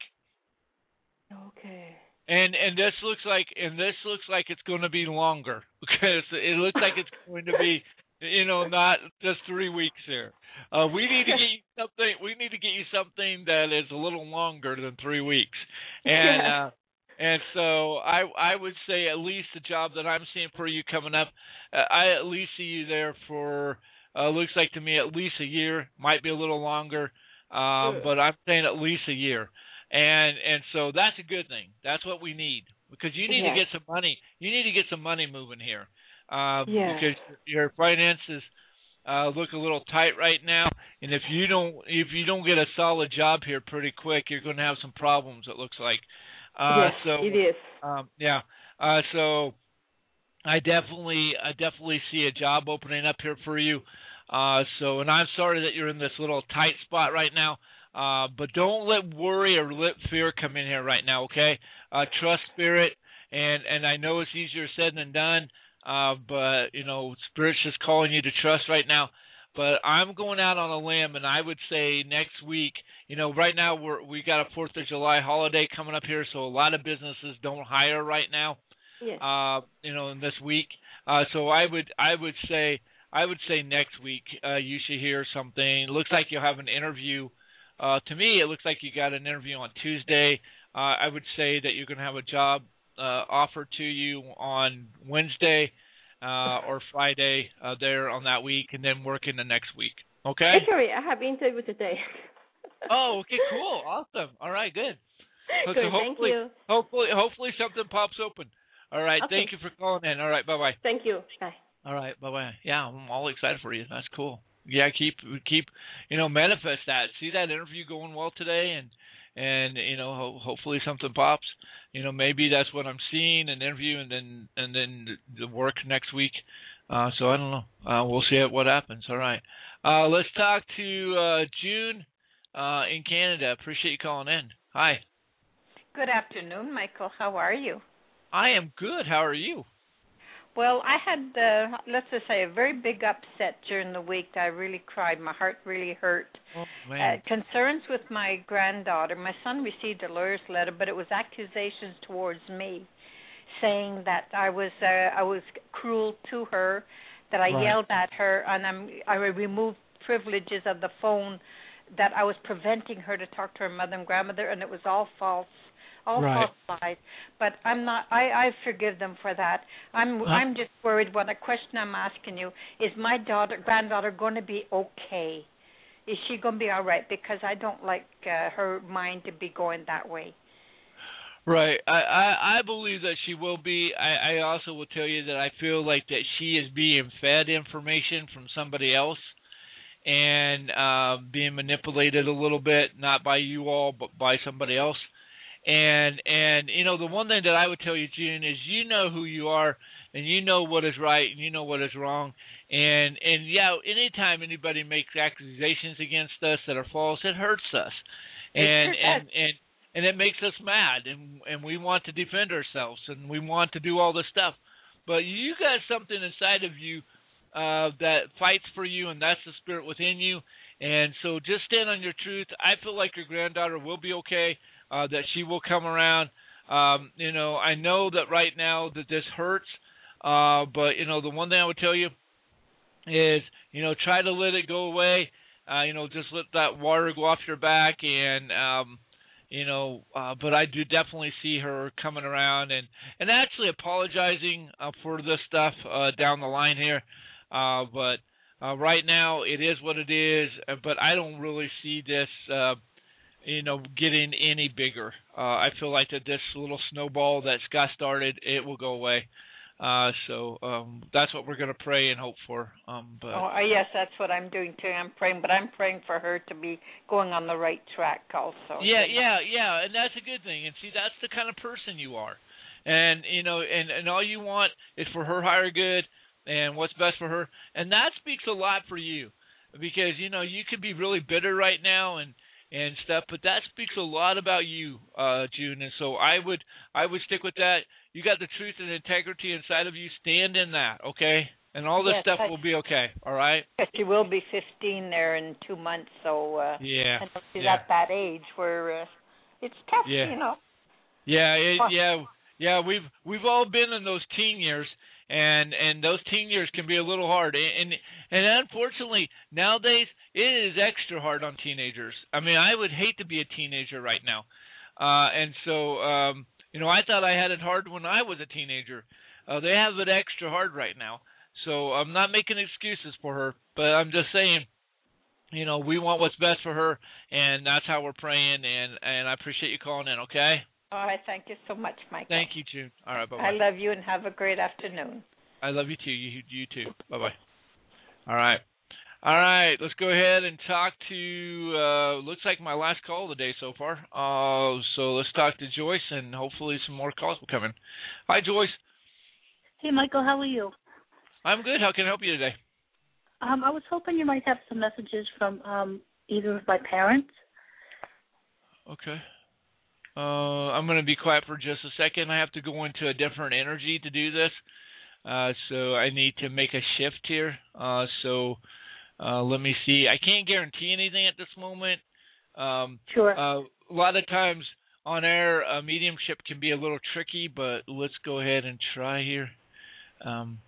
I: Okay.
B: And and this looks like and this looks like it's going to be longer because it looks like it's going to be, you know, not just three weeks here. Uh, we need to get you something. We need to get you something that is a little longer than three weeks. And
I: Yeah.
B: uh, and so I I would say at least the job that I'm seeing for you coming up, uh, I at least see you there for uh, looks like to me at least a year. Might be a little longer, um,
I: Mm.
B: but I'm saying at least a year. And and so that's a good thing. That's what we need because you need
I: Yes.
B: to get some money. You need to get some money moving here uh,
I: Yeah.
B: because your finances uh, look a little tight right now. And if you don't if you don't get a solid job here pretty quick, you're going to have some problems. It looks like. Uh,
I: Yes,
B: so
I: it is.
B: um, yeah. Uh, so I definitely I definitely see a job opening up here for you. Uh, so and I'm sorry that you're in this little tight spot right now. Uh, but don't let worry or let fear come in here right now, okay? Uh, trust Spirit, and, and I know it's easier said than done, uh, but, you know, Spirit's just calling you to trust right now. But I'm going out on a limb, and I would say next week, you know, right now we're, we got a fourth of July holiday coming up here, so a lot of businesses don't hire right now,
I: Yes.
B: uh, you know, in this week. Uh, so I would I would say I would say next week uh, you should hear something. It looks like you'll have an interview. Uh, to me, it looks like you got an interview on Tuesday. Uh, I would say that you're going to have a job uh, offered to you on Wednesday uh, or Friday uh, there on that week, and then working the next week. Okay?
I: Actually, I have interview today.
B: Oh, okay, cool, awesome. All right, good. So,
I: Good,
B: so
I: thank
B: hopefully,
I: you.
B: hopefully, hopefully something pops open. All right,
I: Okay.
B: thank you for calling in. All right, bye bye.
I: Thank you. Bye.
B: All right, bye bye. Yeah, I'm all excited for you. That's cool. Yeah, keep keep you know manifest that. See that interview going well today, and and you know ho- hopefully something pops. You know maybe that's what I'm seeing, an interview, and then and then the work next week. Uh, so I don't know. Uh, we'll see what happens. All right. Uh, let's talk to uh, June uh, in Canada. Appreciate you calling in. Hi.
J: Good afternoon, Michael. How are you?
B: I am good. How are you?
J: Well, I had, uh, let's just say, a very big upset during the week. I really cried. My heart really hurt.
B: Oh,
J: Uh,
B: man.
J: concerns with my granddaughter. My son received a lawyer's letter, but it was accusations towards me, saying that I was uh, I was cruel to her, that I
B: Right.
J: yelled at her, and I'm, I removed privileges of the phone, that I was preventing her to talk to her mother and grandmother, and it was all false. All
B: Right.
J: false lies, but I'm not. I, I forgive them for that. I'm.
B: Huh?
J: I'm just worried. What a question I'm asking you is: my daughter, granddaughter, going to be okay? Is she going to be all right? Because I don't like uh, her mind to be going that way.
B: Right. I, I, I believe that she will be. I, I also will tell you that I feel like that she is being fed information from somebody else and uh, being manipulated a little bit, not by you all, but by somebody else. And and you know the one thing that I would tell you, June, is you know who you are, and you know what is right, and you know what is wrong. And and yeah, anytime anybody makes accusations against us that are false, it hurts us,
J: It
B: and
J: sure
B: and
J: does.
B: and and it makes us mad, and and we want to defend ourselves, and we want to do all this stuff. But you got something inside of you uh, that fights for you, and that's the spirit within you. And so just stand on your truth. I feel like your granddaughter will be okay. Uh, that she will come around. Um, you know, I know that right now that this hurts, uh, but, you know, the one thing I would tell you is, you know, try to let it go away. Uh, you know, just let that water go off your back. And, um, you know, uh, but I do definitely see her coming around and, and actually apologizing uh, for this stuff uh, down the line here. Uh, but uh, right now it is what it is. But I don't really see this uh you know, getting any bigger. Uh, I feel like that this little snowball that's got started, it will go away. Uh, so um, that's what we're going to pray and hope for. Um, but
J: oh, uh, yes, that's what I'm doing too. I'm praying, but I'm praying for her to be going on the right track also.
B: Yeah, yeah, yeah, and that's a good thing. And see, that's the kind of person you are. And you know, and, and all you want is for her higher good and what's best for her. And that speaks a lot for you, because you know you could be really bitter right now and and stuff, but that speaks a lot about you, uh, June. And so I would I would stick with that. You got the truth and integrity inside of you. Stand in that, okay? And all this
J: yes,
B: stuff
J: I,
B: will be okay. All right.
J: She will be fifteen there in two months, so uh,
B: yeah,
J: and she's
B: yeah.
J: at that age where uh, it's tough,
B: yeah.
J: you know.
B: Yeah, it, yeah, yeah. We've we've all been in those teen years, and and those teen years can be a little hard, and and unfortunately nowadays it is extra hard on teenagers. I mean, I would hate to be a teenager right now, uh, and so um, you know, I thought I had it hard when I was a teenager. Uh, they have it extra hard right now. So I'm not making excuses for her, but I'm just saying, you know, we want what's best for her, and that's how we're praying. And and I appreciate you calling in. Okay.
J: All right, thank you so much, Michael.
B: Thank you, June. All right, bye-bye.
J: I love you, and have a great afternoon.
B: I love you too. You you too. Bye-bye. All right. All right, let's go ahead and talk to, uh, looks like my last call of the day so far. Uh, so let's talk to Joyce, and hopefully some more calls will come in. Hi, Joyce.
F: Hey, Michael, how are you?
B: I'm good. How can I help you today?
F: Um, I was hoping you might have some messages from um, either of my parents.
B: Okay. Uh, I'm going to be quiet for just a second. I have to go into a different energy to do this. Uh, so I need to make a shift here. Uh, so uh, let me see. I can't guarantee anything at this moment. Um,
F: sure.
B: Uh, a lot of times on air, uh, mediumship can be a little tricky, but let's go ahead and try here. Um,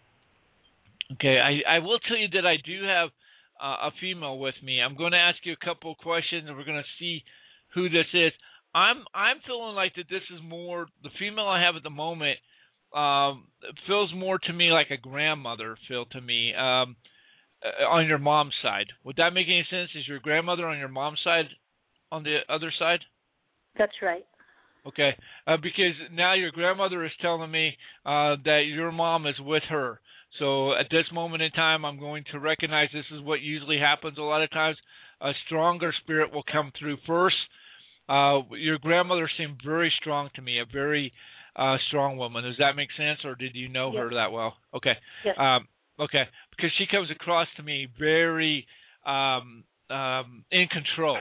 B: okay, I, I will tell you that I do have uh, a female with me. I'm going to ask you a couple of questions, and we're going to see who this is. I'm I'm feeling like that this is more, the female I have at the moment um, feels more to me like a grandmother feel to me um, uh, on your mom's side. Would that make any sense? Is your grandmother on your mom's side on the other side?
F: That's right.
B: Okay, uh, because now your grandmother is telling me uh, that your mom is with her. So at this moment in time, I'm going to recognize this is what usually happens a lot of times. A stronger spirit will come through first. Uh, your grandmother seemed very strong to me, a very uh, strong woman. Does that make sense, or did you know
F: yes.
B: her that well? Okay.
F: Yes.
B: Um, okay, because she comes across to me very um, um, in control.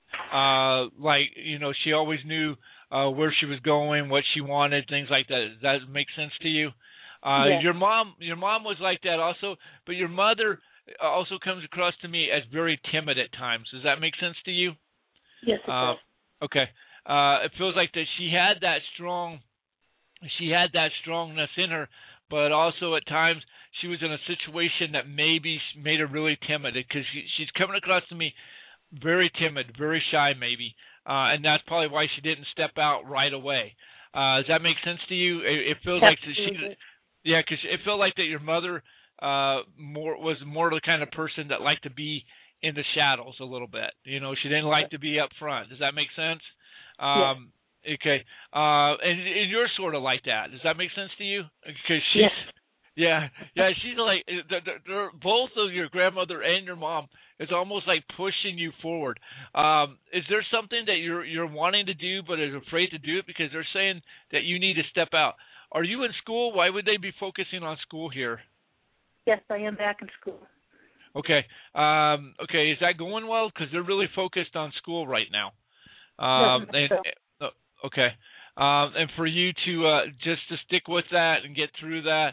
B: Uh, like, you know, she always knew uh, where she was going, what she wanted, things like that. Does that make sense to you? Uh,
F: yes.
B: Your mom, your mom was like that also, but your mother also comes across to me as very timid at times. Does that make sense to you?
F: Yes, it
B: uh,
F: does.
B: Okay. Uh, it feels like that she had that strong, she had that strongness in her, but also at times she was in a situation that maybe made her really timid, because she, she's coming across to me very timid, very shy maybe, uh, and that's probably why she didn't step out right away. Uh, does that make sense to you? It, it feels
F: Absolutely.
B: like she, yeah, because it felt like that your mother uh, more was more the kind of person that liked to be in the shadows a little bit. You know, she didn't like to be up front. Does that make sense? Um,
F: yes.
B: Okay. Uh, and, and you're sort of like that. Does that make sense to you? Because she's,
F: yes.
B: yeah, yeah, she's like, they're, they're, both of your grandmother and your mom is almost like pushing you forward. Um, is there something that you're you're wanting to do but is afraid to do it because they're saying that you need to step out? Are you in school? Why would they be focusing on school here?
F: Yes, I am back in school.
B: Okay. Um, okay. Is that going well? Because they're really focused on school right now. Um, and, so. Okay. Um, and for you to uh, just to stick with that and get through that.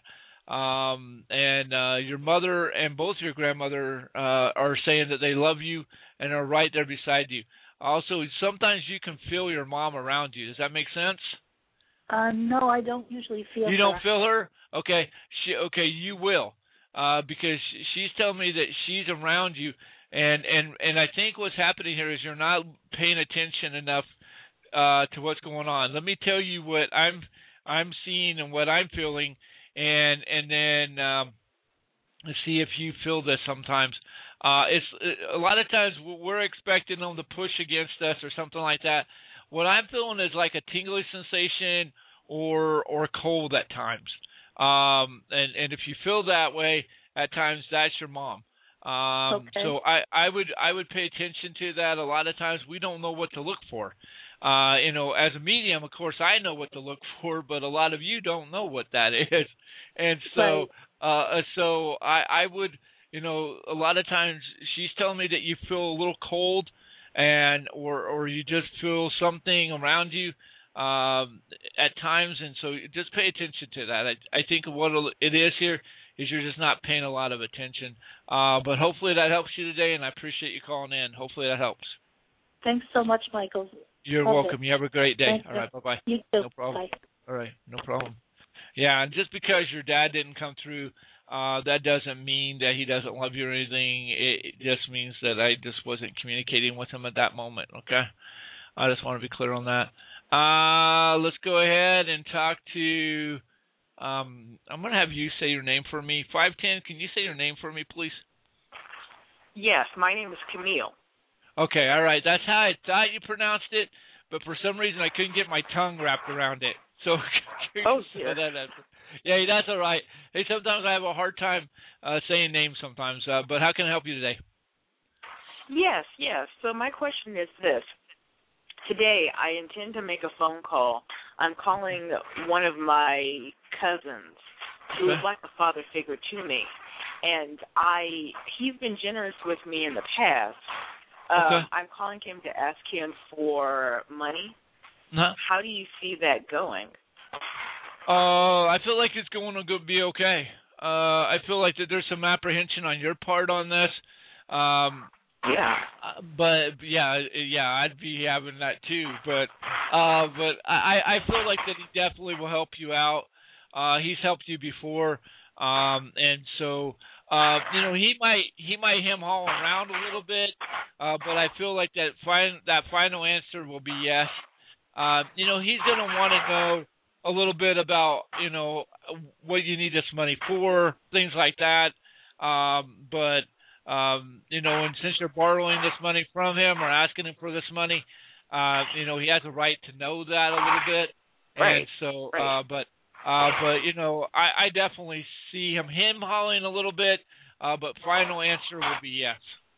B: Um, and uh, your mother and both your grandmother uh, are saying that they love you and are right there beside you. Also, sometimes you can feel your mom around you. Does that make sense?
F: Uh, no, I don't usually feel.
B: You
F: her.
B: don't feel her? Okay. She, okay, you will. Uh, because she's telling me that she's around you, and, and, and I think what's happening here is you're not paying attention enough uh, to what's going on. Let me tell you what I'm I'm seeing and what I'm feeling, and and then um, see if you feel this sometimes. Uh, it's a lot of times we're expecting them to push against us or something like that. What I'm feeling is like a tingly sensation or or cold at times. Um, and, and if you feel that way at times, that's your mom. Um,
F: okay.
B: So I, I would I would pay attention to that. A lot of times we don't know what to look for. Uh, you know, as a medium, of course, I know what to look for, but a lot of you don't know what that is. And so, right. uh, so I, I would, you know, a lot of times she's telling me that you feel a little cold, and or or you just feel something around you um, at times, and so just pay attention to that. I, I think what it is here is you're just not paying a lot of attention. Uh, but hopefully that helps you today, and I appreciate you calling in. Hopefully that helps.
F: Thanks so much, Michael.
B: You're
F: Love
B: welcome.
F: it.
B: You have a great day.
F: Thank
B: All
F: you.
B: right, bye-bye.
F: You too.
B: No problem.
F: Bye.
B: All right, no problem. Yeah, and just because your dad didn't come through, uh, that doesn't mean that he doesn't love you or anything. It, it just means that I just wasn't communicating with him at that moment, okay? I just want to be clear on that. Uh, let's go ahead and talk to, um, I'm going to have you say your name for me. five ten, can you say your name for me, please?
K: Yes, my name is Camille.
B: Okay, all right. That's how I thought you pronounced it, but for some reason I couldn't get my tongue wrapped around it. So,
K: oh, yeah.
B: yeah, that's all right. Hey, sometimes I have a hard time uh, saying names sometimes, uh, but how can I help you today?
K: Yes, yes. So my question is this. Today I intend to make a phone call. I'm calling one of my cousins who is like a father figure to me, and I he's been generous with me in the past.
B: Okay.
K: Um, I'm calling him to ask him for money.
B: Uh-huh. How
K: do you see that going?
B: Uh, I feel like it's going to be okay. Uh, I feel like that there's some apprehension on your part on this. Um,
K: yeah.
B: Uh, but yeah, yeah, I'd be having that too. But uh, but I, I feel like that he definitely will help you out. Uh, he's helped you before, um, and so. Uh, you know, he might he might hem haul around a little bit, uh, but I feel like that fin- that final answer will be yes. Uh, you know, he's going to want to know a little bit about, you know, what you need this money for, things like that. Um, but, um, you know, and since you're borrowing this money from him or asking him for this money, uh, you know, he has a right to know that a little bit.
K: Right.
B: And so,
K: right.
B: uh, but. Uh, but, you know, I, I definitely see him him hauling a little bit, uh, but final answer will be yes.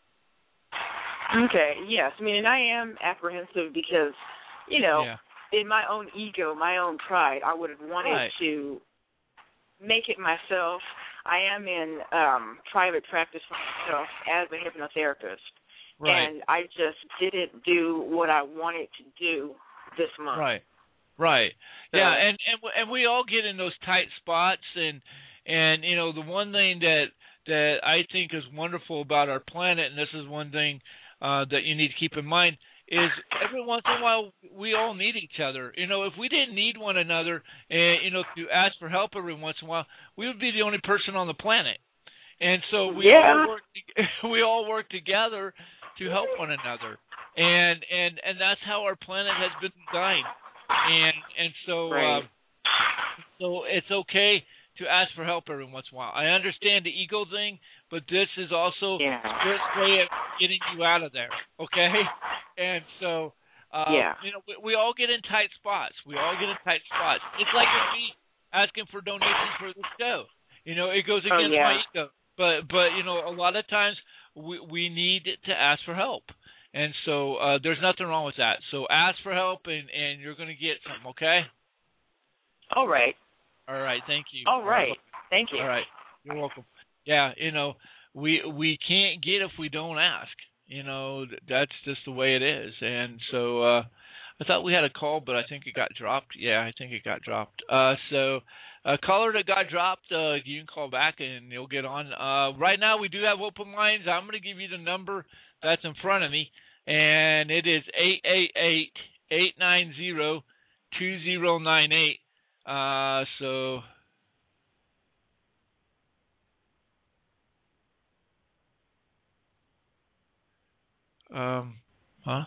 K: Okay, yes. I mean, and I am apprehensive because, you know,
B: yeah.
K: in my own ego, my own pride, I would have wanted
B: right.
K: to make it myself. I am in um, private practice for myself as a hypnotherapist,
B: right.
K: and I just didn't do what I wanted to do this month.
B: Right. Right. Yeah, and, and and we all get in those tight spots, and and you know the one thing that that I think is wonderful about our planet, and this is one thing uh, that you need to keep in mind, is every once in a while we all need each other. You know, if we didn't need one another, and you know, to ask for help every once in a while, we would be the only person on the planet. And so we
K: yeah.
B: all work we all work together to help one another, and and and that's how our planet has been designed. And and so
K: right.
B: uh, so it's okay to ask for help every once in a while. I understand the ego thing, but this is also
K: yeah.
B: this way of getting you out of there, okay? And so uh,
K: yeah.
B: you know, we, we all get in tight spots. We all get in tight spots. It's like with me asking for donations for the show. You know, it goes against
K: oh, yeah.
B: my ego. But but you know, a lot of times we we need to ask for help. And so uh, there's nothing wrong with that. So ask for help, and, and you're going to get something, okay?
K: All right.
B: All right. Thank you.
K: All right. Thank you.
B: All right. You're welcome. Yeah, you know, we we can't get if we don't ask. You know, that's just the way it is. And so uh, I thought we had a call, but I think it got dropped. Yeah, I think it got dropped. Uh, so a caller that got dropped, uh, you can call back, and you'll get on. Uh, right now we do have open lines. I'm going to give you the number that's in front of me. And it is eight eight eight, eight nine zero, two zero nine eight. Uh, so, um, huh?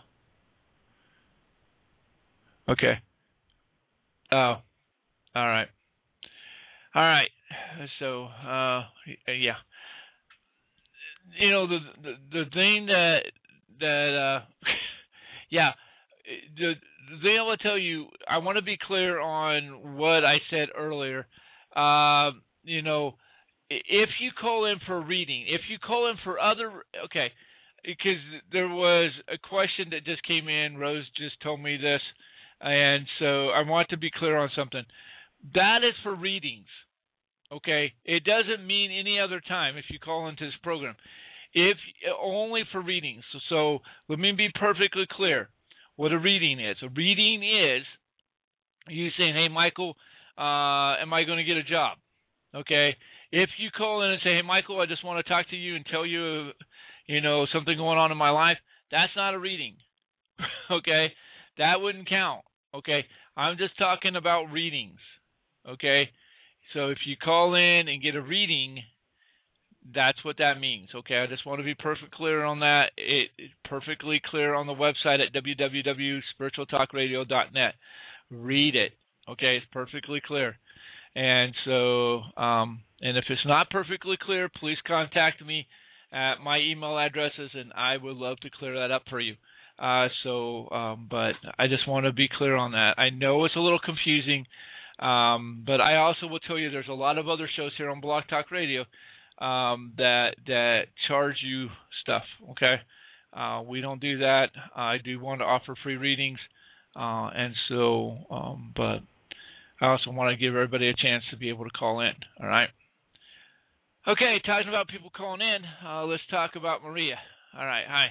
B: Okay. Oh, all right. All right. So, uh, yeah. you know, the the, the thing that that uh, yeah, the, the thing I will tell you, I want to be clear on what I said earlier. Uh, you know, if you call in for a reading, if you call in for other, okay, because there was a question that just came in. Rose just told me this, and so I want to be clear on something. That is for readings, okay? It doesn't mean any other time if you call into this program. If only for readings. So, so let me be perfectly clear what a reading is. A reading is you saying, hey, Michael, uh, am I going to get a job? Okay? If you call in and say, hey, Michael, I just want to talk to you and tell you, you know, something going on in my life, that's not a reading. Okay? That wouldn't count. Okay? I'm just talking about readings. Okay? So if you call in and get a reading, that's what that means. Okay? I just want to be perfectly clear on that. It, it's perfectly clear on the website at w w w dot spiritual talk radio dot net. Read it. Okay? It's perfectly clear. And so, um, and if it's not perfectly clear, please contact me at my email addresses, and I would love to clear that up for you. Uh, so, um, but I just want to be clear on that. I know it's a little confusing, um, but I also will tell you there's a lot of other shows here on Blog Talk Radio um, that that charge you stuff. Okay, uh, we don't do that. I do want to offer free readings, uh, and so, um, but I also want to give everybody a chance to be able to call in. All right. Okay, talking about people calling in, uh, let's talk about Maria. All right, hi.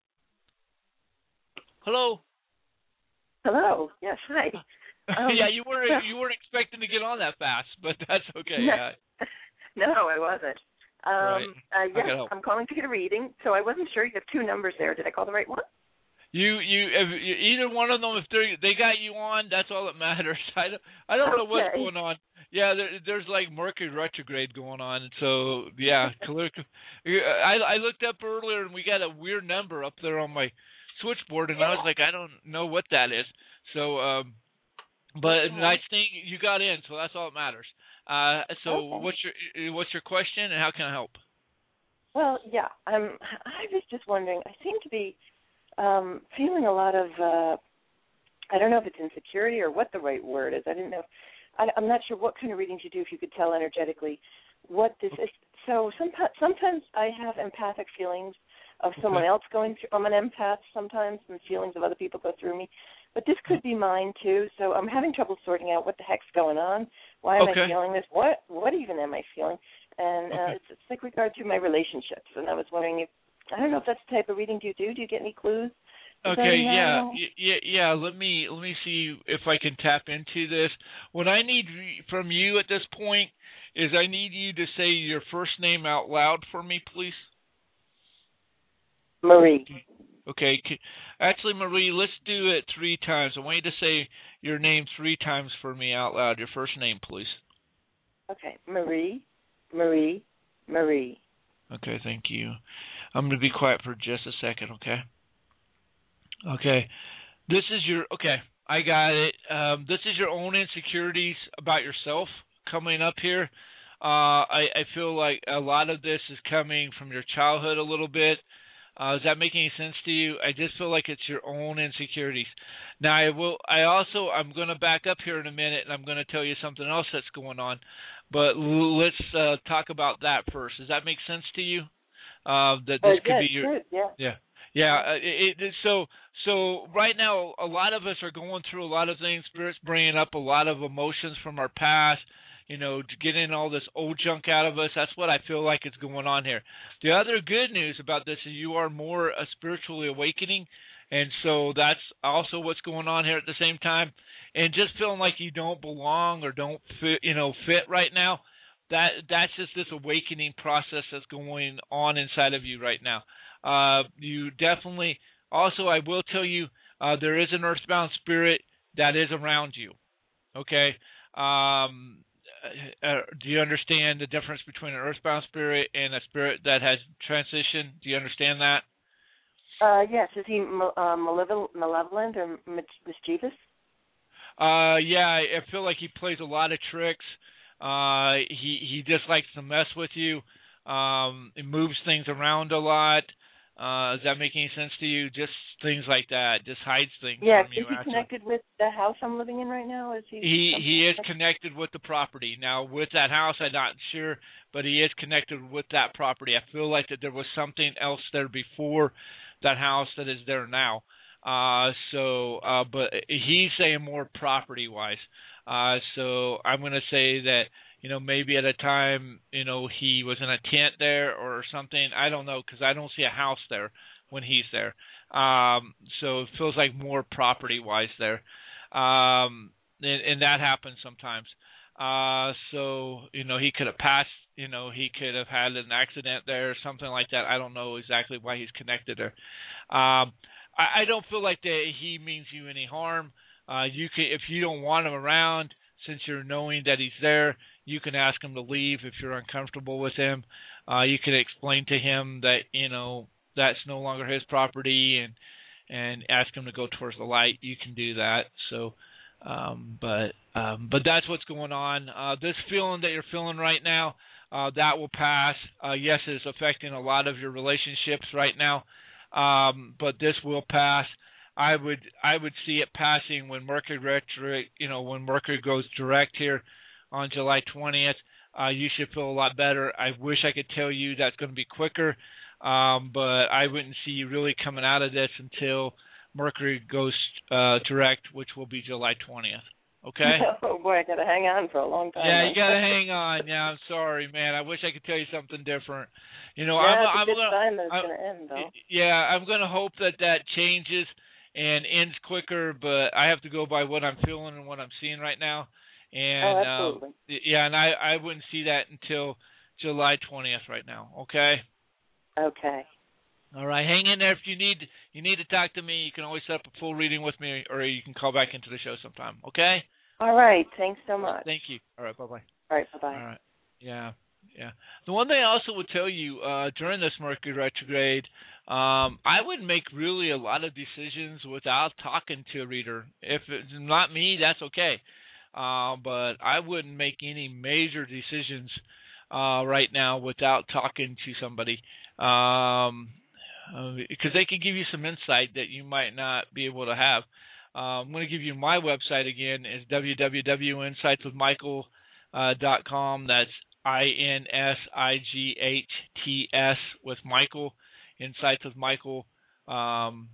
B: Hello.
L: Hello. Yes, hi. Um,
B: yeah, you weren't you weren't expecting to get on that fast, but that's okay.
L: No,
B: uh,
L: no I wasn't. Um,
B: right.
L: uh, yes,
B: help.
L: I'm calling to get a reading, so I wasn't sure. You have two numbers there. Did I call the right one?
B: You you if, either one of them, if they they got you on, that's all that matters. I don't I don't know what's
L: Okay.
B: going on. Yeah, there, there's like Mercury retrograde going on, and so yeah, I I looked up earlier and we got a weird number up there on my switchboard, and I was like, I don't know what that is. So, um, but nice thing you got in, so that's all that matters. Uh, so
L: Okay.
B: what's your what's your question, and how can I help?
L: Well, yeah. Um, I was just wondering. I seem to be um, feeling a lot of. Uh, I don't know if it's insecurity or what the right word is. I didn't know. I, I'm not sure what kind of readings you do. If you could tell energetically what this is. So sometimes, sometimes I have empathic feelings of someone else going through. I'm an empath sometimes, and feelings of other people go through me. But this could be mine too. So I'm having trouble sorting out what the heck's going on. Why am
B: okay.
L: I feeling this? What What even am I feeling? And uh,
B: okay.
L: it's, it's like regard to my relationships. And I was wondering if I don't know if that's the type of reading do you do. Do you get any clues? Does
B: Okay,
L: that
B: yeah,
L: know?
B: yeah, yeah. Let me let me see if I can tap into this. What I need from you at this point is I need you to say your first name out loud for me, please.
L: Marie.
B: Okay. Actually, Marie, let's do it three times. I want you to say your name three times for me out loud. Your first name, please.
L: Okay, Marie, Marie, Marie.
B: Okay, thank you. I'm going to be quiet for just a second, okay? Okay. This is your, okay, I got it. Um, this is your own insecurities about yourself coming up here. Uh, I, I feel like a lot of this is coming from your childhood a little bit. Uh, does that make any sense to you? I just feel like it's your own insecurities. Now, I will. I also, I'm going to back up here in a minute, and I'm going to tell you something else that's going on. But l- let's uh, talk about that first. Does that make sense to you? Uh, that this
L: uh,
B: could
L: yeah,
B: be your.
L: sure, yeah.
B: Yeah. Yeah. Uh, it, it, so, so right now, a lot of us are going through a lot of things. Spirit's bringing up a lot of emotions from our past. You know, getting all this old junk out of us. That's what I feel like is going on here. The other good news about this is you are more uh, spiritually awakening, and so that's also what's going on here at the same time. And just feeling like you don't belong or don't fit, you know, fit right now. That that's just this awakening process that's going on inside of you right now. Uh, you definitely. Also, I will tell you, uh, there is an earthbound spirit that is around you. Okay. Um, Uh, do you understand the difference between an earthbound spirit and a spirit that has transitioned? Do you understand that?
L: Uh, yes. Is he uh, malevolent or mischievous?
B: Uh, yeah, I feel like he plays a lot of tricks. Uh, he he just likes to mess with you. Um, it moves things around a lot. Uh, does that make any sense to you? Just things like that. Just hides things
L: Yes.
B: from you.
L: Is he
B: actually.
L: connected with the house I'm living in right now? Is he?
B: He he is
L: like
B: connected with the property. Now, with that house, I'm not sure, but he is connected with that property. I feel like that there was something else there before that house that is there now. Uh, so, uh, but he's saying more property-wise. Uh, so I'm going to say that, you know, maybe at a time, you know, he was in a tent there or something. I don't know, because I don't see a house there when he's there. Um, so it feels like more property-wise there. Um, and, and that happens sometimes. Uh, so, you know, he could have passed, you know, he could have had an accident there or something like that. I don't know exactly why he's connected there. Um, I, I don't feel like that he means you any harm. Uh, you can, if you don't want him around, since you're knowing that he's there, you can ask him to leave if you're uncomfortable with him. Uh, you can explain to him that, you know, that's no longer his property, and and ask him to go towards the light. You can do that. So, um, but um, but that's what's going on. Uh, this feeling that you're feeling right now, uh, that will pass. Uh, yes, it's affecting a lot of your relationships right now, um, but this will pass. I would I would see it passing when Mercury retro, you know, when Mercury goes direct here on July twentieth. Uh, you should feel a lot better. I wish I could tell you that's going to be quicker. Um, but I wouldn't see you really coming out of this until Mercury goes uh, direct, which will be July twentieth. Okay?
L: Oh, boy, I got to hang on for a long time.
B: Yeah, you got to hang on. Yeah, I'm sorry, man. I wish I could tell you something different. You know,
L: yeah,
B: I'm,
L: it's a
B: I'm
L: good
B: gonna,
L: sign that it's
B: I'm,
L: going to end, though.
B: Yeah, I'm going to hope that that changes and ends quicker, but I have to go by what I'm feeling and what I'm seeing right now. And,
L: oh, absolutely.
B: Um, yeah, and I, I wouldn't see that until July twentieth right now. Okay?
L: Okay.
B: All right, hang in there. If you need you need to talk to me, you can always set up a full reading with me, or you can call back into the show sometime. Okay?
L: All right. Thanks so much.
B: Thank you. All right. Bye bye.
L: All right. Bye bye.
B: All right. Yeah. Yeah. The one thing I also would tell you uh, during this Mercury retrograde, um, I would make really a lot of decisions without talking to a reader. If it's not me, that's okay. Uh, but I wouldn't make any major decisions uh, right now without talking to somebody. Um, because they can give you some insight that you might not be able to have. Uh, I'm going to give you my website again. It's w w w dot insights with michael dot com. That's I N S I G H T S with Michael, Insights with Michael um,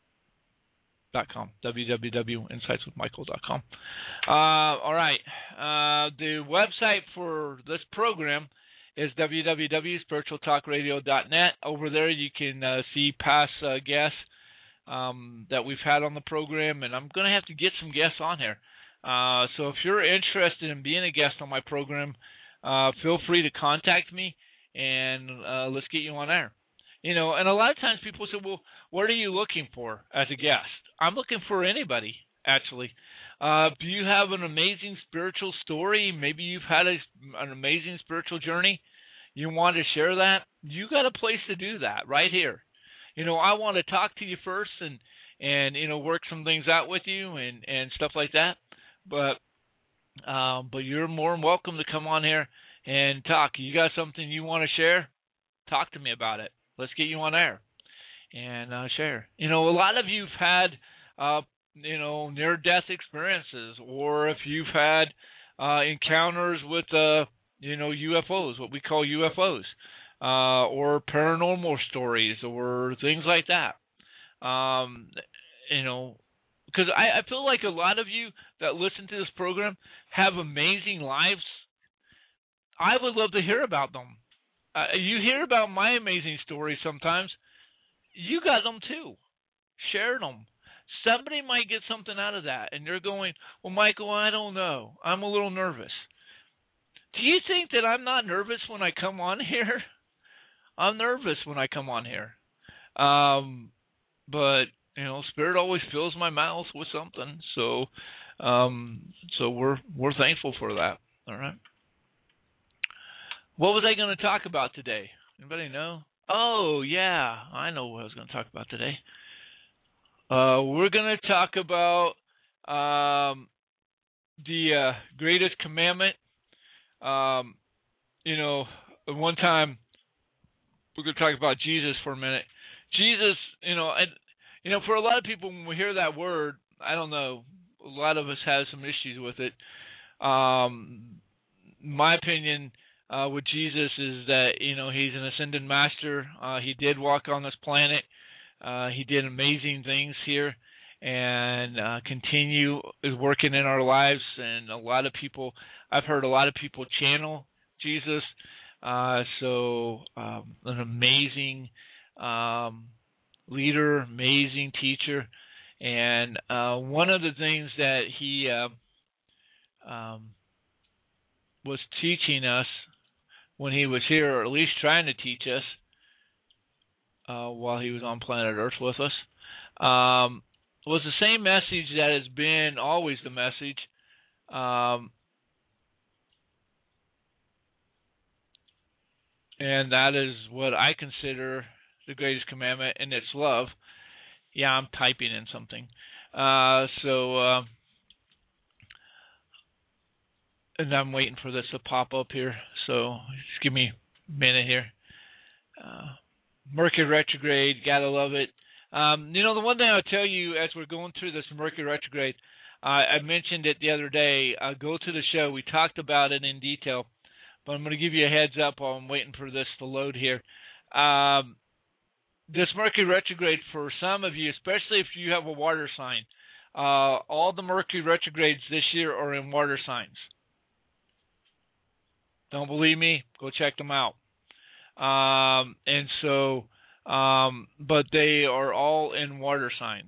B: dot com. w w w dot insights with michael dot com. Uh, all right. Uh, the website for this program is w w w dot spiritual talk radio dot net. Over there you can uh, see past uh, guests um, that we've had on the program, and I'm going to have to get some guests on here. Uh, so if you're interested in being a guest on my program, uh, feel free to contact me, and uh, let's get you on air. You know, and a lot of times people say, well, what are you looking for as a guest? I'm looking for anybody, actually. Uh, do you have an amazing spiritual story? Maybe you've had a, an amazing spiritual journey. You want to share that? You got a place to do that right here. You know, I want to talk to you first and, and you know, work some things out with you and, and stuff like that. But um, but you're more than welcome to come on here and talk. You got something you want to share? Talk to me about it. Let's get you on air and uh, share. You know, a lot of you've had uh, you know, near-death experiences, or if you've had uh, encounters with, uh, you know, U F Os, what we call U F Os, uh, or paranormal stories, or things like that. Um, you know, because I, I feel like a lot of you that listen to this program have amazing lives. I would love to hear about them. Uh, you hear about my amazing stories sometimes. You got them too. Share them. Somebody might get something out of that, and they're going, well, Michael, I don't know. I'm a little nervous. Do you think that I'm not nervous when I come on here? I'm nervous when I come on here. Um, but, you know, Spirit always fills my mouth with something. So um, so we're we're thankful for that. All right. What was I going to talk about today? Anybody know? Oh, yeah. I know what I was going to talk about today. Uh, we're going to talk about um, the uh, greatest commandment. Um, you know, one time we're going to talk about Jesus for a minute. Jesus, you know, and you know, for a lot of people, when we hear that word, I don't know, a lot of us have some issues with it. Um, my opinion uh, with Jesus is that, you know, he's an ascended master. Uh, he did walk on this planet. Uh, he did amazing things here, and uh, continue is working in our lives. And a lot of people, I've heard a lot of people channel Jesus. Uh, so um, an amazing um, leader, amazing teacher. And uh, one of the things that he uh, um, was teaching us when he was here, or at least trying to teach us uh, while he was on planet Earth with us, um, was the same message that has been always the message. Um, and that is what I consider the greatest commandment, and it's love. Yeah, I'm typing in something. Uh, so, uh, and I'm waiting for this to pop up here. So just give me a minute here. Uh, Mercury retrograde, gotta love it. Um, you know, the one thing I'll tell you as we're going through this Mercury retrograde, uh, I mentioned it the other day. Uh, go to the show. We talked about it in detail, but I'm going to give you a heads up while I'm waiting for this to load here. Um, This Mercury retrograde, for some of you, especially if you have a water sign, uh, all the Mercury retrogrades this year are in water signs. Don't believe me? Go check them out. Um, and so, um, but they are all in water signs.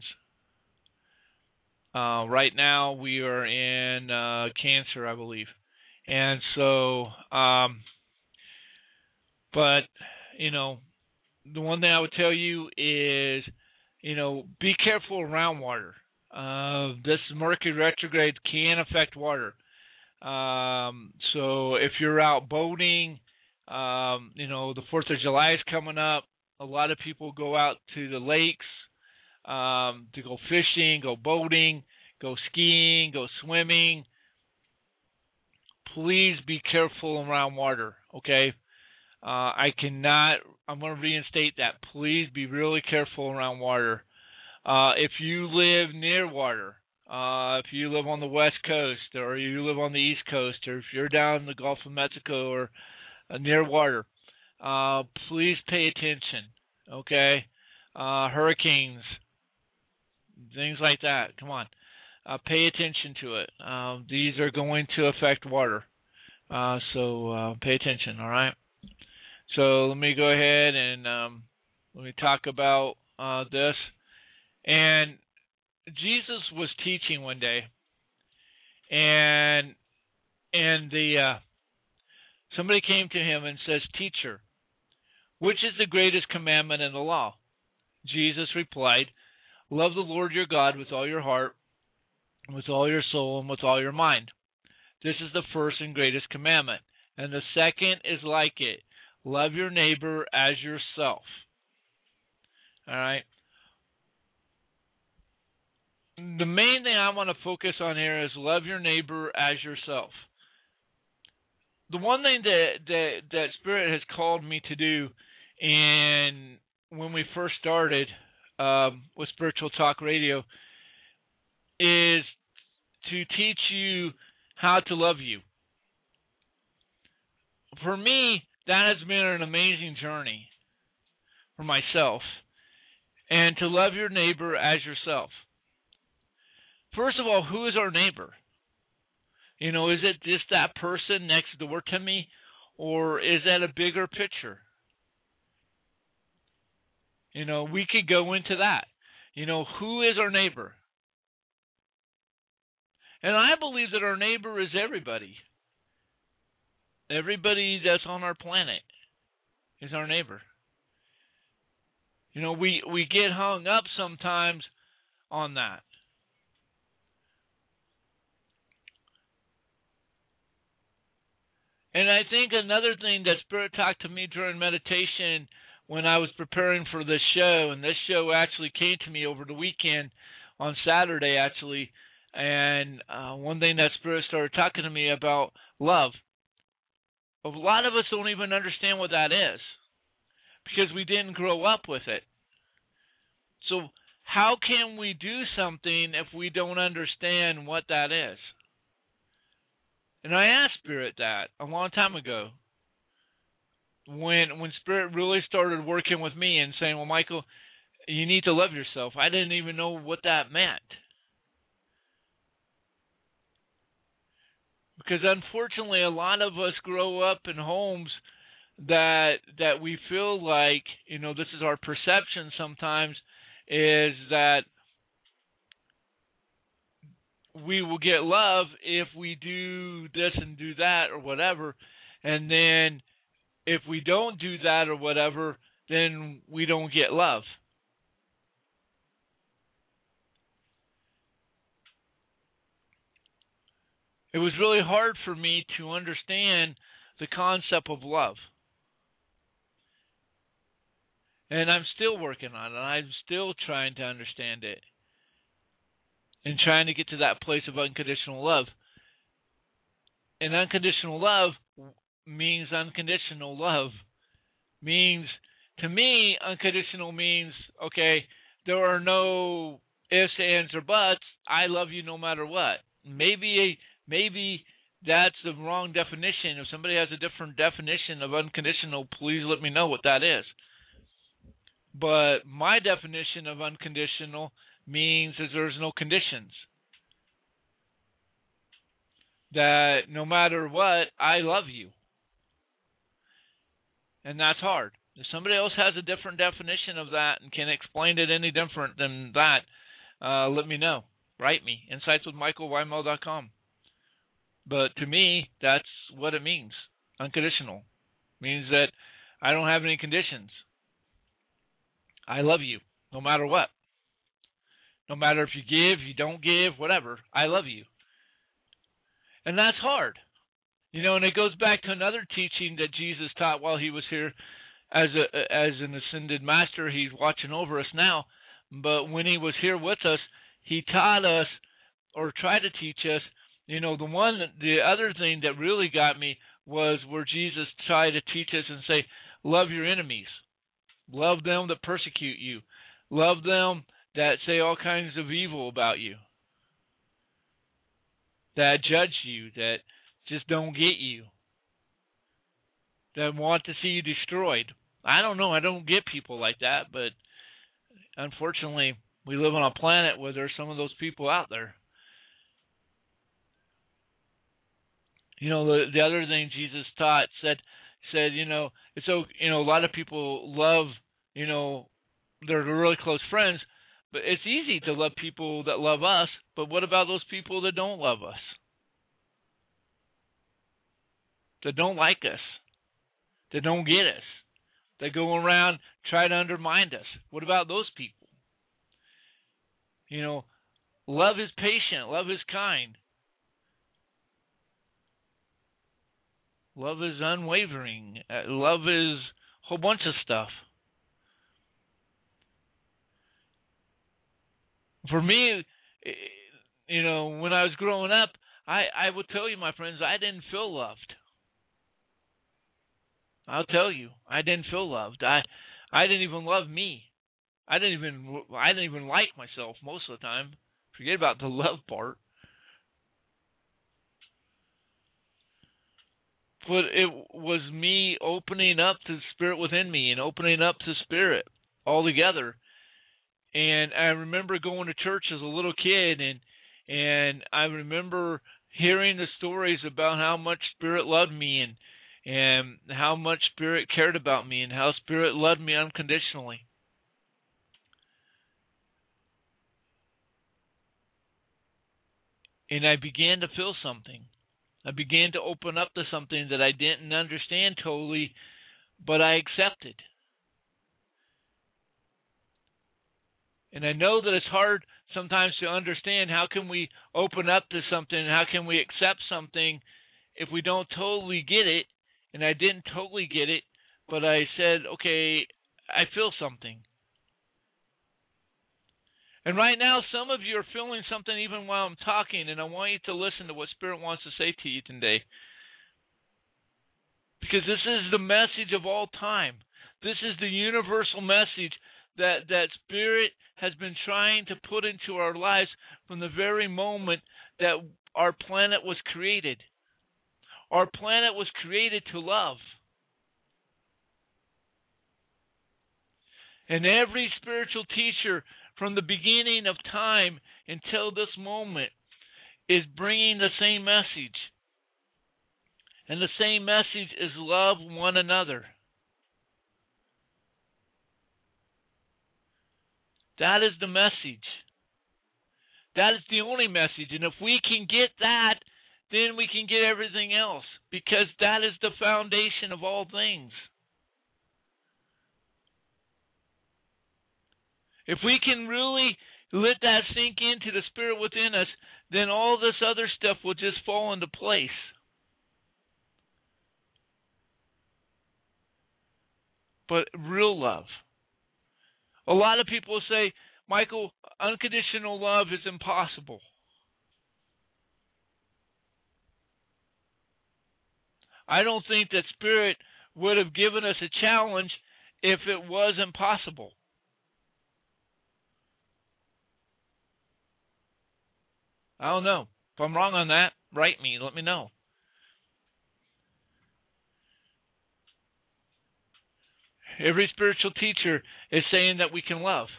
B: Uh, right now, we are in uh, Cancer, I believe. And so, um, but, you know, the one thing I would tell you is, you know, be careful around water. Uh, this Mercury retrograde can affect water. Um, so if you're out boating, um, you know, the fourth of July is coming up. A lot of people go out to the lakes um, to go fishing, go boating, go skiing, go swimming. Please be careful around water, okay? Uh, I cannot, I'm going to reinstate that. Please be really careful around water. Uh, if you live near water, uh, if you live on the West Coast, or you live on the East Coast, or if you're down in the Gulf of Mexico or uh, near water, uh, please pay attention, okay? Uh, hurricanes, things like that, come on. Uh, pay attention to it. Uh, these are going to affect water. Uh, so uh, pay attention, all right? So let me go ahead and um, let me talk about uh, this. And Jesus was teaching one day, and and the uh, somebody came to him and says, "Teacher, which is the greatest commandment in the law?" Jesus replied, "Love the Lord your God with all your heart, with all your soul, and with all your mind. This is the first and greatest commandment, and the second is like it. Love your neighbor as yourself." All right. The main thing I want to focus on here is love your neighbor as yourself. The one thing that that, that Spirit has called me to do, and when we first started um, with Spiritual Talk Radio, is to teach you how to love you. For me, that has been an amazing journey for myself. And to love your neighbor as yourself. First of all, who is our neighbor? You know, is it just that person next door to me? Or is that a bigger picture? You know, we could go into that. You know, who is our neighbor? And I believe that our neighbor is everybody. Everybody that's on our planet is our neighbor. You know, we, we get hung up sometimes on that. And I think another thing that Spirit talked to me during meditation when I was preparing for this show, and this show actually came to me over the weekend on Saturday, actually, and uh, one thing that Spirit started talking to me about love. A lot of us don't even understand what that is. because we didn't grow up with it. So how can we do something if we don't understand what that is? And I asked Spirit that a long time ago. When when Spirit really started working with me and saying, well, Michael, you need to love yourself. I didn't even know what that meant. Because unfortunately, a lot of us grow up in homes that that we feel like, you know, this is our perception sometimes, is that we will get love if we do this and do that or whatever. And then if we don't do that or whatever, then we don't get love. It was really hard for me to understand the concept of love. And I'm still working on it. I'm still trying to understand it. And trying to get to that place of unconditional love. And unconditional love means unconditional love. Means, to me, unconditional means, okay, there are no ifs, ands, or buts. I love you no matter what. Maybe, maybe that's the wrong definition. If somebody has a different definition of unconditional, please let me know what that is. But my definition of unconditional means that there's no conditions. That no matter what, I love you. And that's hard. If somebody else has a different definition of that and can explain it any different than that, uh, let me know. Write me, insights with michael wymel dot com. But to me, that's what it means. Unconditional. Means that I don't have any conditions. I love you, no matter what. No matter if you give, you don't give, whatever. I love you. And that's hard. You know, and it goes back to another teaching that Jesus taught while he was here as a as an ascended master. He's watching over us now. But when he was here with us, he taught us, or tried to teach us, you know, the one, the other thing that really got me was where Jesus tried to teach us and say, love your enemies. Love them that persecute you. Love them that say all kinds of evil about you. That judge you, that just don't get you. That want to see you destroyed. I don't know, I don't get people like that, but unfortunately, we live on a planet where there's some of those people out there. You know, the the other thing Jesus taught said said, you know, it's so you know, a lot of people love, you know, they're really close friends, but it's easy to love people that love us, but what about those people that don't love us? That don't like us? That don't get us? That go around try to undermine us? What about those people? You know, love is patient. Love is kind. Love is unwavering. Uh, love is a whole bunch of stuff. For me, you know, when I was growing up, I, I would tell you, my friends, I didn't feel loved. I'll tell you, I didn't feel loved. I, I didn't even love me. I didn't even, I didn't even like myself most of the time. Forget about the love part. But it was me opening up to the Spirit within me and opening up to Spirit altogether. And I remember going to church as a little kid, and and I remember hearing the stories about how much Spirit loved me, and and how much Spirit cared about me, and how Spirit loved me unconditionally. And I began to feel something. I began to open up to something that I didn't understand totally, but I accepted. And I know that it's hard sometimes to understand how can we open up to something, how can we accept something if we don't totally get it. And I didn't totally get it, but I said, okay, I feel something. And right now, some of you are feeling something even while I'm talking, and I want you to listen to what Spirit wants to say to you today. Because this is the message of all time. This is the universal message that, that Spirit has been trying to put into our lives from the very moment that our planet was created. Our planet was created to love. And every spiritual teacher from the beginning of time until this moment is bringing the same message. And the same message is love one another. That is the message. That is the only message. And if we can get that, then we can get everything else, because that is the foundation of all things. If we can really let that sink into the Spirit within us, then all this other stuff will just fall into place. But real love. A lot of people say, Michael, unconditional love is impossible. I don't think that Spirit would have given us a challenge if it was impossible. I don't know. If I'm wrong on that, write me. Let me know. Every spiritual teacher is saying that we can love.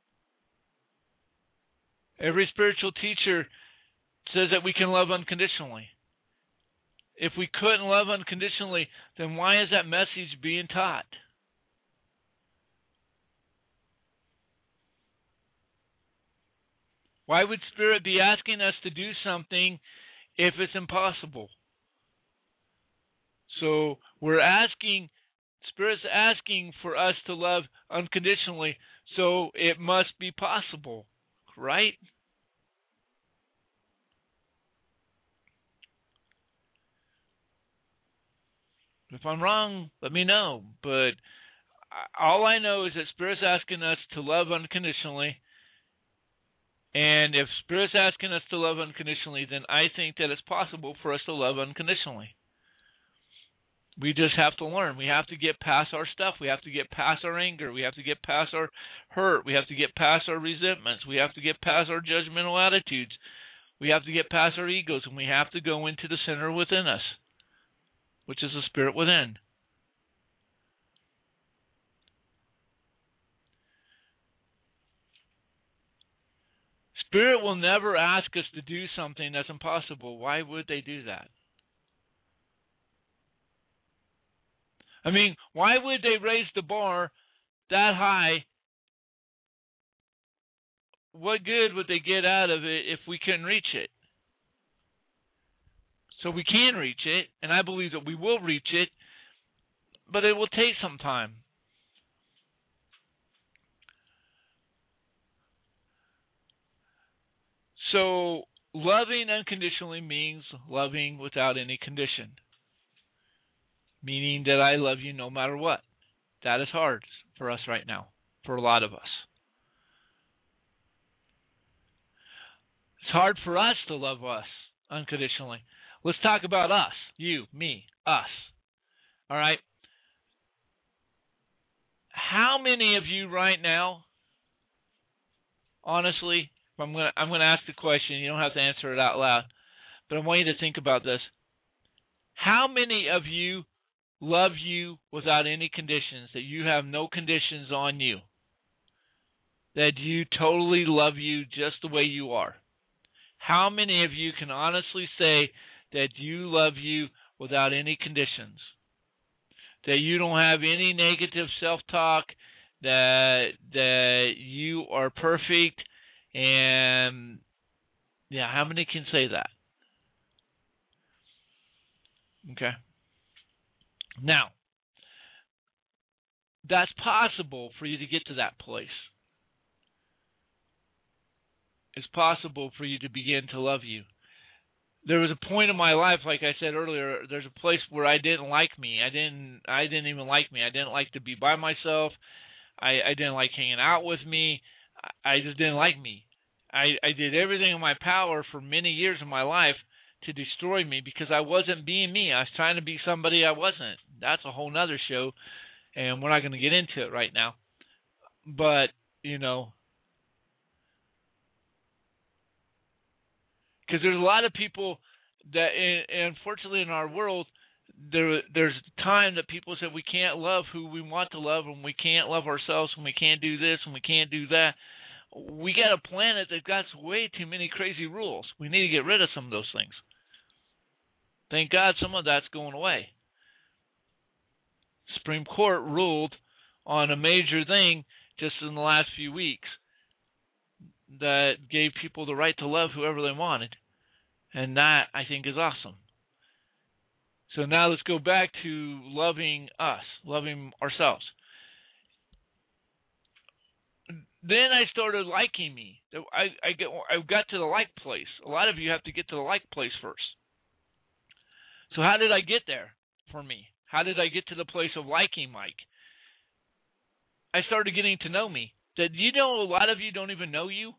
B: Every spiritual teacher says that we can love unconditionally. If we couldn't love unconditionally, then why is that message being taught? Why would Spirit be asking us to do something if it's impossible? So we're asking, Spirit's asking for us to love unconditionally, so it must be possible, right? If I'm wrong, let me know. But all I know is that Spirit's asking us to love unconditionally. And if Spirit's asking us to love unconditionally, then I think that it's possible for us to love unconditionally. We just have to learn. We have to get past our stuff. We have to get past our anger. We have to get past our hurt. We have to get past our resentments. We have to get past our judgmental attitudes. We have to get past our egos, and we have to go into the center within us, which is the Spirit within. Spirit will never ask us to do something that's impossible. Why would they do that? I mean, why would they raise the bar that high? What good would they get out of it if we couldn't reach it? So we can reach it, and I believe that we will reach it, but it will take some time. So loving unconditionally means loving without any condition, meaning that I love you no matter what. That is hard for us right now, for a lot of us. It's hard for us to love us unconditionally. Let's talk about us, you, me, us. All right? How many of you right now, honestly, I'm going to I'm going to ask the question. You don't have to answer it out loud, but I want you to think about this. How many of you love you without any conditions, that you have no conditions on you, that you totally love you just the way you are? How many of you can honestly say that you love you without any conditions, that you don't have any negative self-talk, that that you are perfect? And yeah, how many can say that? Okay. Now, that's possible for you to get to that place. It's possible for you to begin to love you. There was a point in my life, like I said earlier, there's a place where I didn't like me. I didn't I didn't even like me. I didn't like to be by myself. I, I didn't like hanging out with me. I just didn't like me. I, I did everything in my power for many years of my life to destroy me because I wasn't being me. I was trying to be somebody I wasn't. That's a whole nother show. and we're not going to get into it right now. But, you know, because there's a lot of people that, unfortunately, in our world, there there's a time that people say we can't love who we want to love, and we can't love ourselves, and we can't do this, and we can't do that. We got a planet that got way too many crazy rules. We need to get rid of some of those things. Thank God some of that's going away. Supreme Court ruled on a major thing just in the last few weeks that gave people the right to love whoever they wanted. And that, I think, is awesome. So now let's go back to loving us, loving ourselves. Then I started liking me. I, I, get, I got to the like place. A lot of you have to get to the like place first. So how did I get there for me? How did I get to the place of liking Mike? I started getting to know me. Did you know a lot of you don't even know you?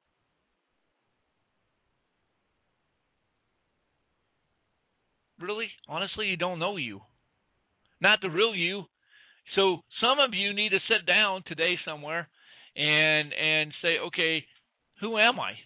B: Really? Honestly, you don't know you. Not the real you. So some of you need to sit down today somewhere and and say, okay, who am I?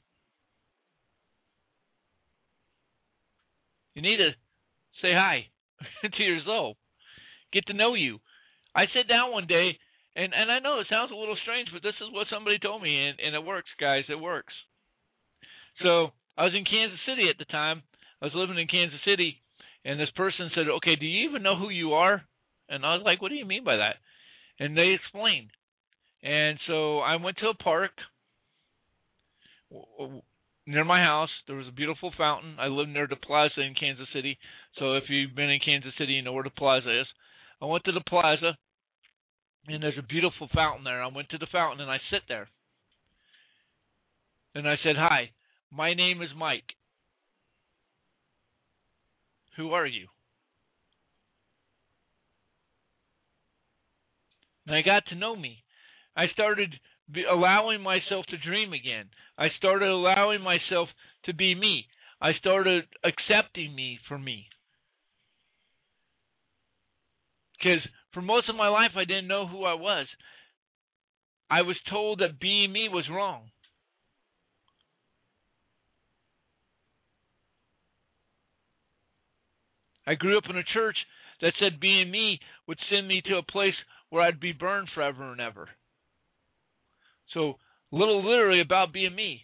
B: You need to say hi to yourself. Get to know you. I sat down one day, and, and I know it sounds a little strange, but this is what somebody told me, and, and it works, guys. It works. So I was in Kansas City at the time. I was living in Kansas City, and this person said, okay, do you even know who you are? And I was like, what do you mean by that? And they explained. And so I went to a park near my house. There was a beautiful fountain. I lived near the plaza in Kansas City. So if you've been in Kansas City, you know where the plaza is. I went to the plaza, and there's a beautiful fountain there. I went to the fountain, and I sit there. And I said, hi, my name is Mike. Who are you? And I got to know me. I started be allowing myself to dream again. I started allowing myself to be me. I started accepting me for me. Because for most of my life, I didn't know who I was. I was told that being me was wrong. I grew up in a church that said being me would send me to a place where I'd be burned forever and ever. So, little literally about being me.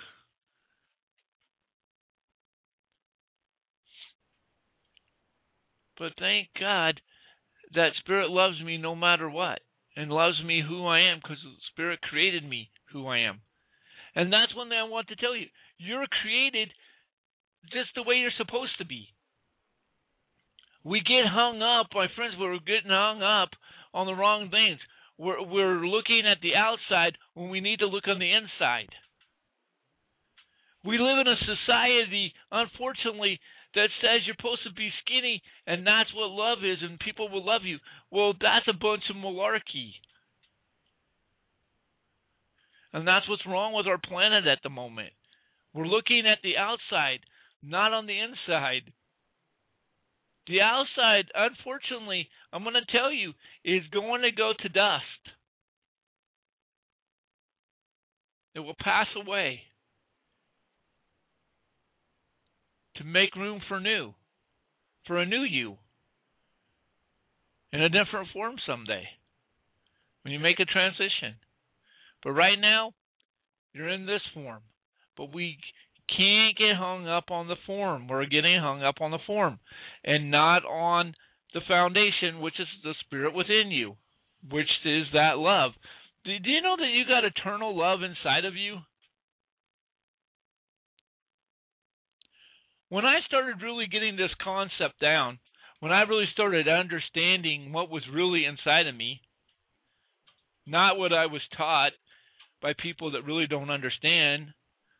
B: But thank God that Spirit loves me no matter what, and loves me who I am, because the Spirit created me who I am. And that's one thing I want to tell you. You're created just the way you're supposed to be. We get hung up, my friends, we're getting hung up on the wrong things. We're, we're looking at the outside when we need to look on the inside. We live in a society, unfortunately, that says you're supposed to be skinny and that's what love is and people will love you. Well, that's a bunch of malarkey. And that's what's wrong with our planet at the moment. We're looking at the outside, not on the inside. The outside, unfortunately, I'm going to tell you, is going to go to dust. It will pass away to make room for new, for a new you, in a different form someday, when you make a transition. But right now, you're in this form. But we can't get hung up on the form. We're getting hung up on the form and not on the foundation, which is the Spirit within you, which is that love. Do, do you know that you got eternal love inside of you? When I started really getting this concept down, when I really started understanding what was really inside of me, not what I was taught by people that really don't understand,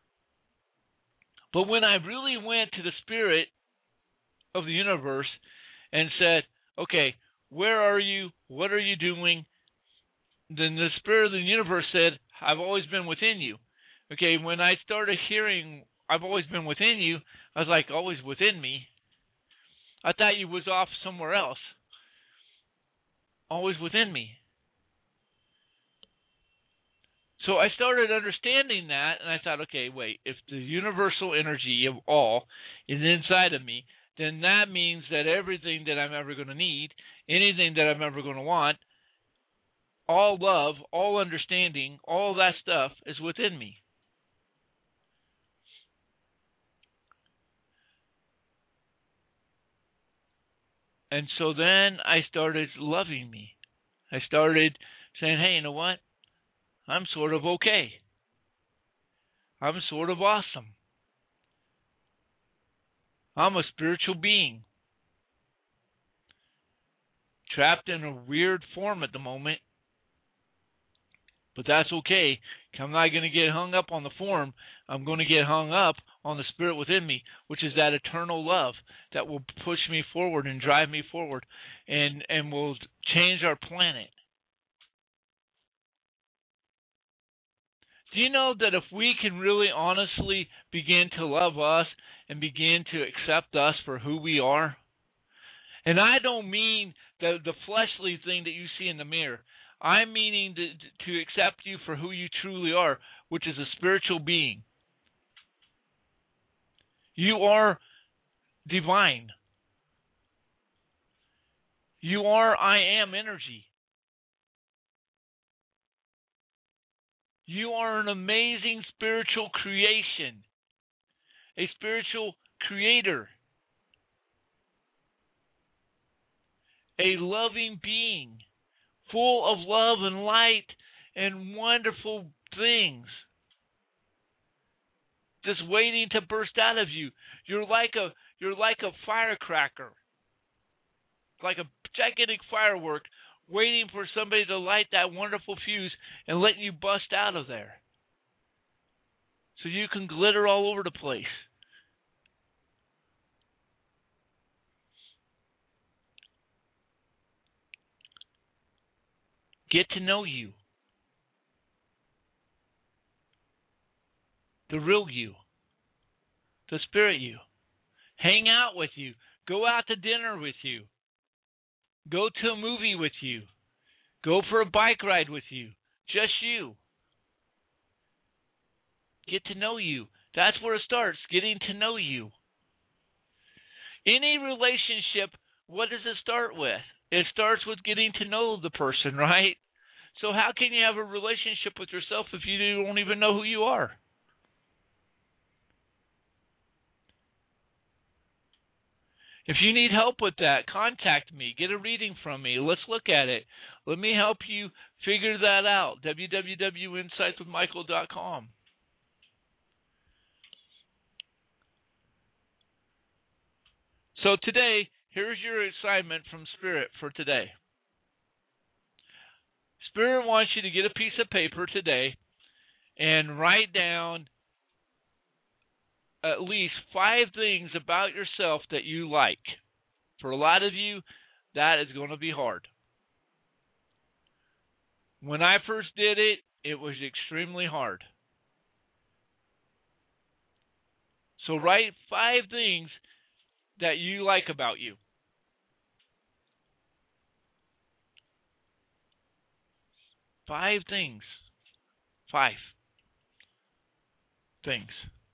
B: but when I really went to the Spirit of the universe and said, okay, where are you? What are you doing? Then the Spirit of the universe said, I've always been within you. Okay, when I started hearing, I've always been within you, I was like, always within me. I thought you was off somewhere else. always within me. So I started understanding that, and I thought, okay, wait, if the universal energy of all is inside of me, then that means that everything that I'm ever going to need, anything that I'm ever going to want, all love, all understanding, all that stuff is within me. And so then I started loving me. I started saying, hey, you know what? I'm sort of okay. I'm sort of awesome. I'm a spiritual being. Trapped in a weird form at the moment. But that's okay. I'm not going to get hung up on the form. I'm going to get hung up on the spirit within me, which is that eternal love that will push me forward and drive me forward and, and will change our planet. Do you know that if we can really honestly begin to love us and begin to accept us for who we are? And I don't mean the, the fleshly thing that you see in the mirror. I'm meaning to, to accept you for who you truly are, which is a spiritual being. You are divine. You are I am energy. You are an amazing spiritual creation, a spiritual creator, a loving being, full of love and light and wonderful things, just waiting to burst out of you. You're like a you're like a firecracker, like a gigantic firework, waiting for somebody to light that wonderful fuse and letting you bust out of there so you can glitter all over the place. Get to know you. The real you. The spirit you. Hang out with you. Go out to dinner with you. Go to a movie with you. Go for a bike ride with you. Just you. Get to know you. That's where it starts, getting to know you. Any relationship, what does it start with? It starts with getting to know the person, right? So how can you have a relationship with yourself if you don't even know who you are? If you need help with that, contact me. Get a reading from me. Let's look at it. Let me help you figure that out. w w w dot insights with michael dot com. So today, here's your assignment from Spirit for today. Spirit wants you to get a piece of paper today and write down at least five things about yourself that you like. For a lot of you, that is going to be hard. When I first did it, it was extremely hard. So write five things that you like about you. Five things. Five things.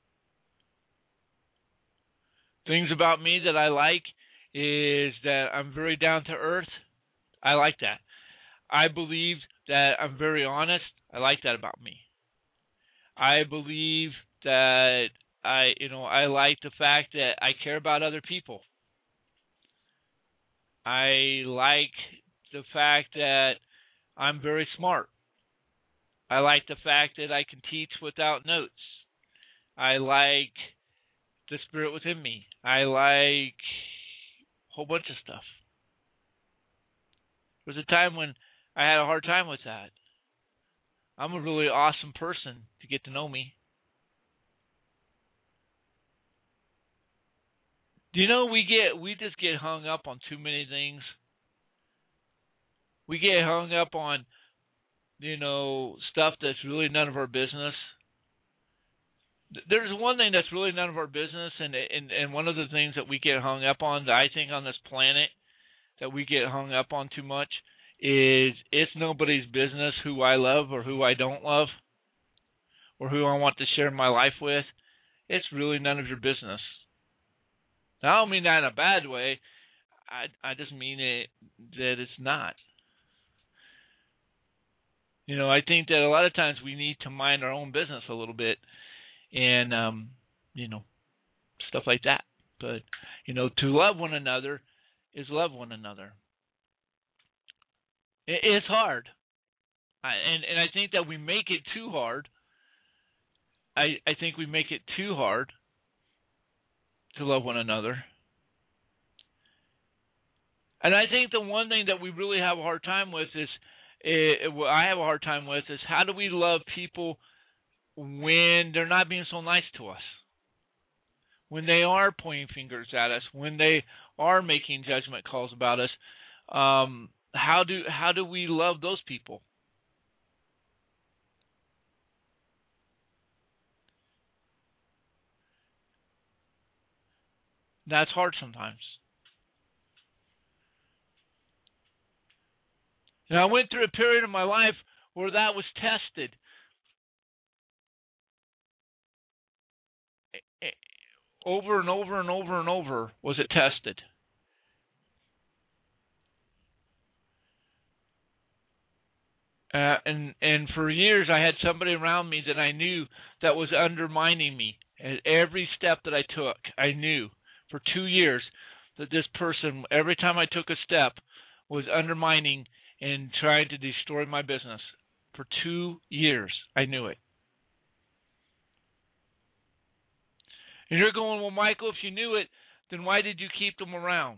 B: Things about me that I like is that I'm very down to earth. I like that. I believe that I'm very honest. I like that about me. I believe that I, you know, I like the fact that I care about other people. I like the fact that I'm very smart. I like the fact that I can teach without notes. I like the spirit within me. I like a whole bunch of stuff. There was a time when I had a hard time with that. I'm a really awesome person to get to know me. Do you know we get we just get hung up on too many things? We get hung up on, you know, stuff that's really none of our business. There's one thing that's really none of our business, and, and and one of the things that we get hung up on, that I think on this planet, that we get hung up on too much, is it's nobody's business who I love or who I don't love or who I want to share my life with. It's really none of your business. Now, I don't mean that in a bad way. I I just mean it that it's not. You know, I think that a lot of times we need to mind our own business a little bit and, um, you know, stuff like that. But, you know, to love one another is love one another. It, it's hard. I, and, and I think that we make it too hard. I, I think we make it too hard to love one another. And I think the one thing that we really have a hard time with is, is what I have a hard time with is how do we love people when they're not being so nice to us? When they are pointing fingers at us, when they are making judgment calls about us, um, how do how do we love those people? That's hard sometimes. And I went through a period of my life where that was tested. Over and over and over and over was it tested. Uh, and and for years I had somebody around me that I knew that was undermining me. At every step that I took, I knew for two years that this person, every time I took a step, was undermining and trying to destroy my business. For two years, I knew it. And you're going, well, Michael, if you knew it, then why did you keep them around?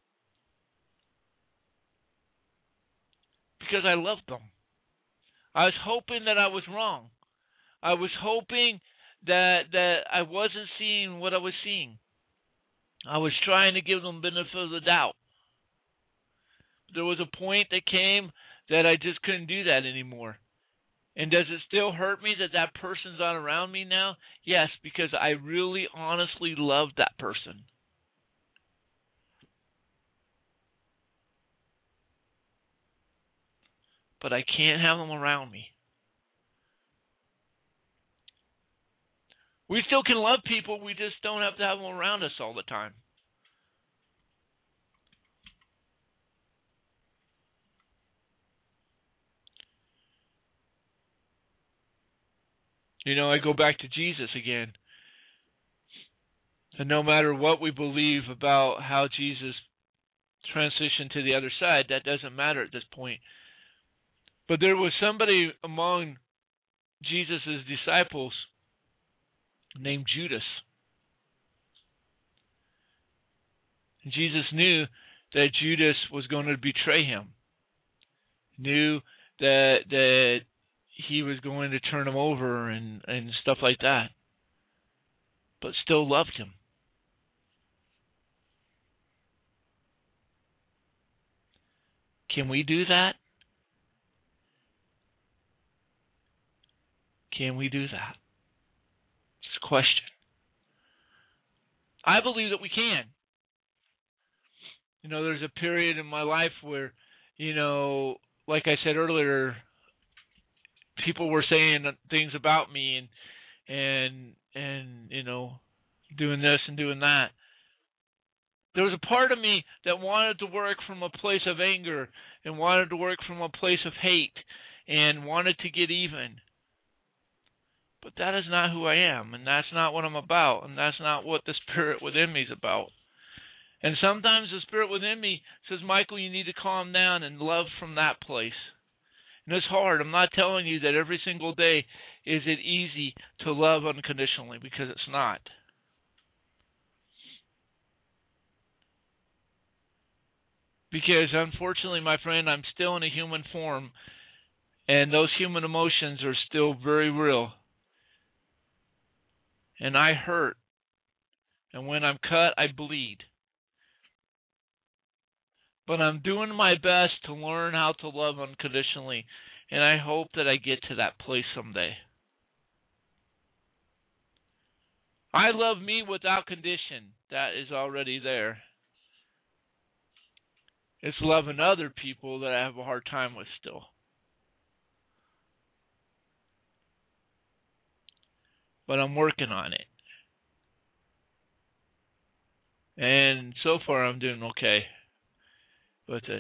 B: Because I loved them. I was hoping that I was wrong. I was hoping that that I wasn't seeing what I was seeing. I was trying to give them benefit of the doubt. There was a point that came that I just couldn't do that anymore. And does it still hurt me that that person's not around me now? Yes, because I really honestly love that person. But I can't have them around me. We still can love people, we just don't have to have them around us all the time. You know, I go back to Jesus again. And no matter what we believe about how Jesus transitioned to the other side, that doesn't matter at this point. But there was somebody among Jesus' disciples named Judas. And Jesus knew that Judas was going to betray him. Knew that that he was going to turn him over and, and stuff like that. But still loved him. Can we do that? Can we do that? It's a question. I believe that we can. You know, there's a period in my life where, you know, like I said earlier, people were saying things about me and and and you know, doing this and doing that. There was a part of me that wanted to work from a place of anger and wanted to work from a place of hate and wanted to get even. But that is not who I am, and that's not what I'm about, and that's not what the spirit within me is about. And sometimes the spirit within me says, Michael, you need to calm down and love from that place. And it's hard. I'm not telling you that every single day is it easy to love unconditionally, because it's not. Because unfortunately, my friend, I'm still in a human form, and those human emotions are still very real. And I hurt. And when I'm cut, I bleed. But I'm doing my best to learn how to love unconditionally. And I hope that I get to that place someday. I love me without condition. That is already there. It's loving other people that I have a hard time with still. But I'm working on it. And so far I'm doing okay. But uh,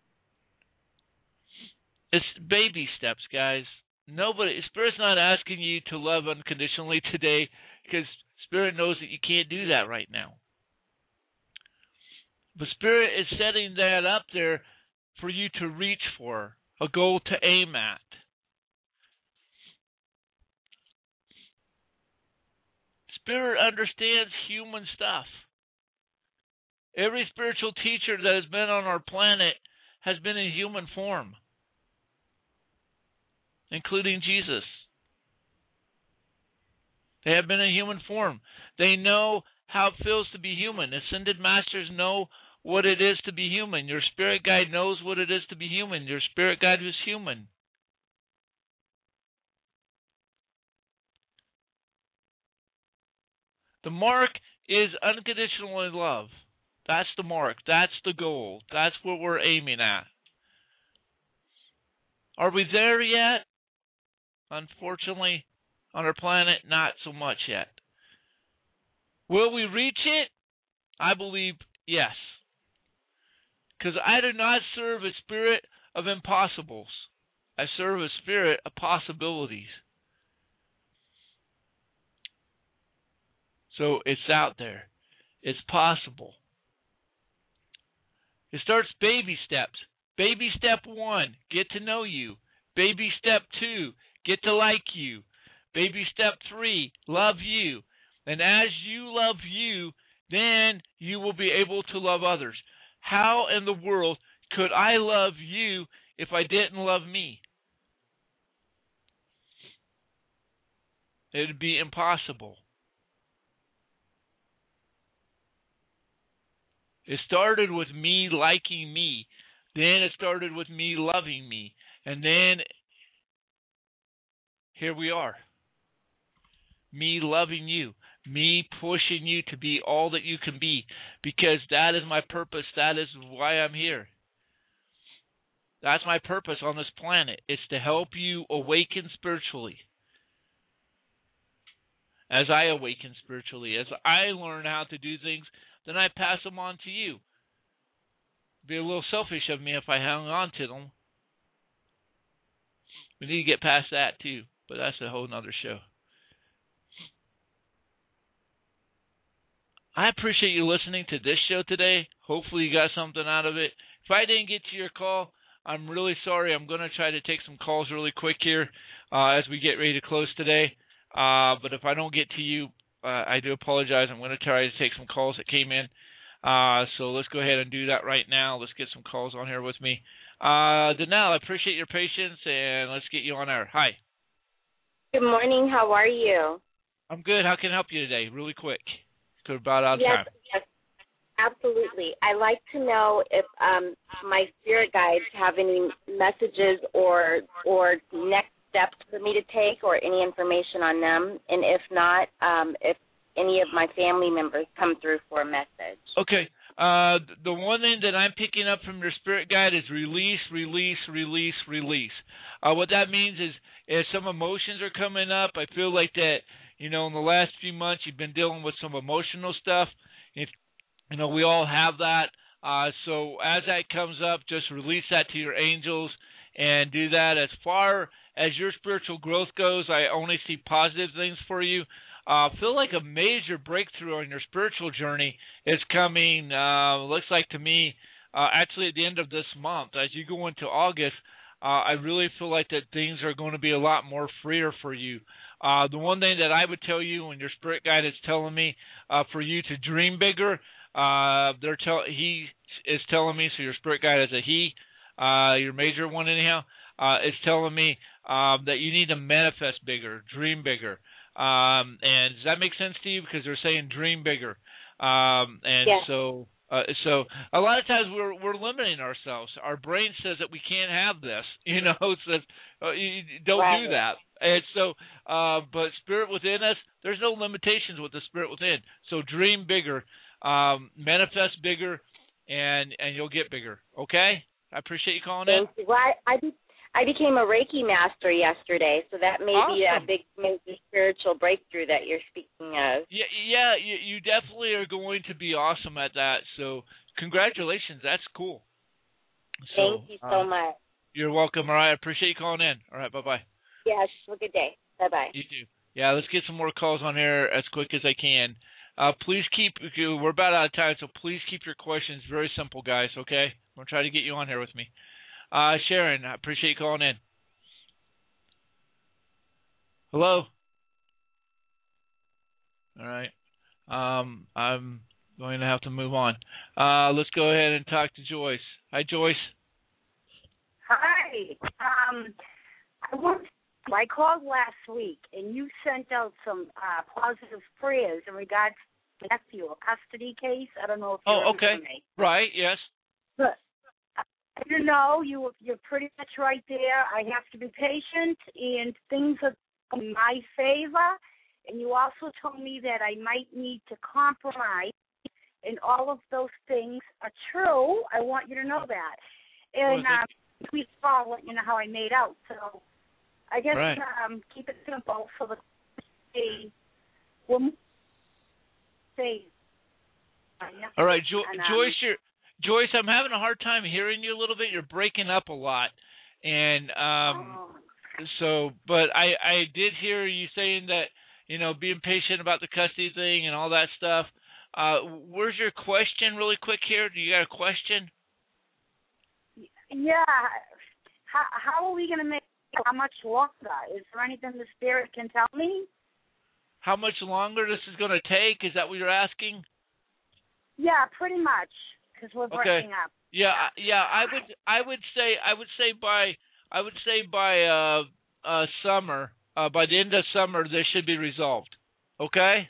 B: it's baby steps, guys. Nobody, Spirit's not asking you to love unconditionally today, because Spirit knows that you can't do that right now. But Spirit is setting that up there for you to reach for, a goal to aim at. Spirit understands human stuff. Every spiritual teacher that has been on our planet has been in human form, including Jesus. They have been in human form. They know how it feels to be human. Ascended masters know what it is to be human. Your spirit guide knows what it is to be human. Your spirit guide is human. The mark is unconditional love. That's the mark. That's the goal. That's what we're aiming at. Are we there yet? Unfortunately, on our planet, not so much yet. Will we reach it? I believe yes. Because I do not serve a spirit of impossibles. I serve a spirit of possibilities. So it's out there. It's possible. It starts baby steps. Baby step one, get to know you. Baby step two, get to like you. Baby step three, love you. And as you love you, then you will be able to love others. How in the world could I love you if I didn't love me? It would be impossible. It started with me liking me. Then it started with me loving me. And then here we are. Me loving you. Me pushing you to be all that you can be. Because that is my purpose. That is why I'm here. That's my purpose on this planet. It's to help you awaken spiritually. As I awaken spiritually. As I learn how to do things, then I pass them on to you. It'd be a little selfish of me if I hung on to them. We need to get past that too, but that's a whole nother show. I appreciate you listening to this show today. Hopefully you got something out of it. If I didn't get to your call, I'm really sorry. I'm going to try to take some calls really quick here uh, as we get ready to close today. Uh, but if I don't get to you, uh, I do apologize. I'm going to try to take some calls that came in. Uh, so let's go ahead and do that right now. Let's get some calls on here with me. Uh, Danelle, I appreciate your patience, and let's get you on air. Hi.
M: Good morning. How are you?
B: I'm good. How can I help you today? Really quick. We're about out of
M: yes,
B: time.
M: Yes, absolutely. I'd like to know if um, my spirit guides have any messages or or next steps for me to take or any information on them, and if not, um, if any of my family members come through for a message.
B: Okay. Uh, the one thing that I'm picking up from your spirit guide is release, release, release, release. Uh, what that means is if some emotions are coming up, I feel like that, you know, in the last few months you've been dealing with some emotional stuff. If, you know, we all have that. Uh, so as that comes up, just release that to your angels and do that. As far as your spiritual growth goes, I only see positive things for you. I uh, feel like a major breakthrough on your spiritual journey is coming, uh, looks like to me, uh, actually at the end of this month. As you go into August, uh, I really feel like that things are going to be a lot more freer for you. Uh, the one thing that I would tell you when your spirit guide is telling me uh, for you to dream bigger, uh, they're tell he is telling me, so your spirit guide is a he, uh, your major one anyhow, uh, is telling me uh, that you need to manifest bigger, dream bigger. Um, and does that make sense to you? Because they're saying dream bigger. Um, and
M: yes.
B: so, uh, so a lot of times we're, we're limiting ourselves. Our brain says that we can't have this, you know, it says, uh, you don't right. do that. And so, uh, but spirit within us, there's no limitations with the spirit within. So dream bigger, um, manifest bigger, and and you'll get bigger. Okay? I appreciate you calling in.
M: Thank you. Well, I, I, be, I became a Reiki master yesterday, so that may
B: Awesome.
M: be a big major spiritual breakthrough that you're speaking of.
B: Yeah, yeah, you, you definitely are going to be awesome at that. So congratulations. That's cool. So,
M: Thank you so
B: uh,
M: much.
B: You're welcome. All right. I appreciate you calling in. All right. Bye-bye.
M: Yes. Have a good day. Bye-bye.
B: You too. Yeah, let's get some more calls on here as quick as I can. Uh, please keep, we're about out of time, so please keep your questions very simple, guys, okay? I'm going to try to get you on here with me. Uh, Sharon, I appreciate you calling in. Hello? All right. Um, I'm going to have to move on. Uh, let's go ahead and talk to Joyce. Hi, Joyce.
N: Hi. Um, I want. I called last week, and you sent out some uh, positive prayers in regards to nephew, a custody case. I don't know if you
B: Oh, okay.
N: me.
B: Right. Yes.
N: But you know, you you're pretty much right there. I have to be patient, and things are in my favor. And you also told me that I might need to compromise, and all of those things are true. I want you to know that. And um, we saw what you know how I made out. So I guess
B: right.
N: um, keep it simple so the woman say.
B: All right, jo-
N: and, um,
B: Joyce, you're, Joyce, I'm having a hard time hearing you a little bit. You're breaking up a lot, and um,
N: oh.
B: so. But I, I did hear you saying that you know being patient about the custody thing and all that stuff. Uh, where's your question, really quick here? Do you got a question?
N: Yeah. How how are we gonna make? How much longer? Is there anything the spirit can tell me?
B: How much longer this is going to take? Is that what you're asking?
N: Yeah, pretty much, because we're breaking
B: okay.
N: up.
B: Yeah, yeah. I would, I would say, I would say by, I would say by uh, uh, summer, uh, by the end of summer, this should be resolved. Okay.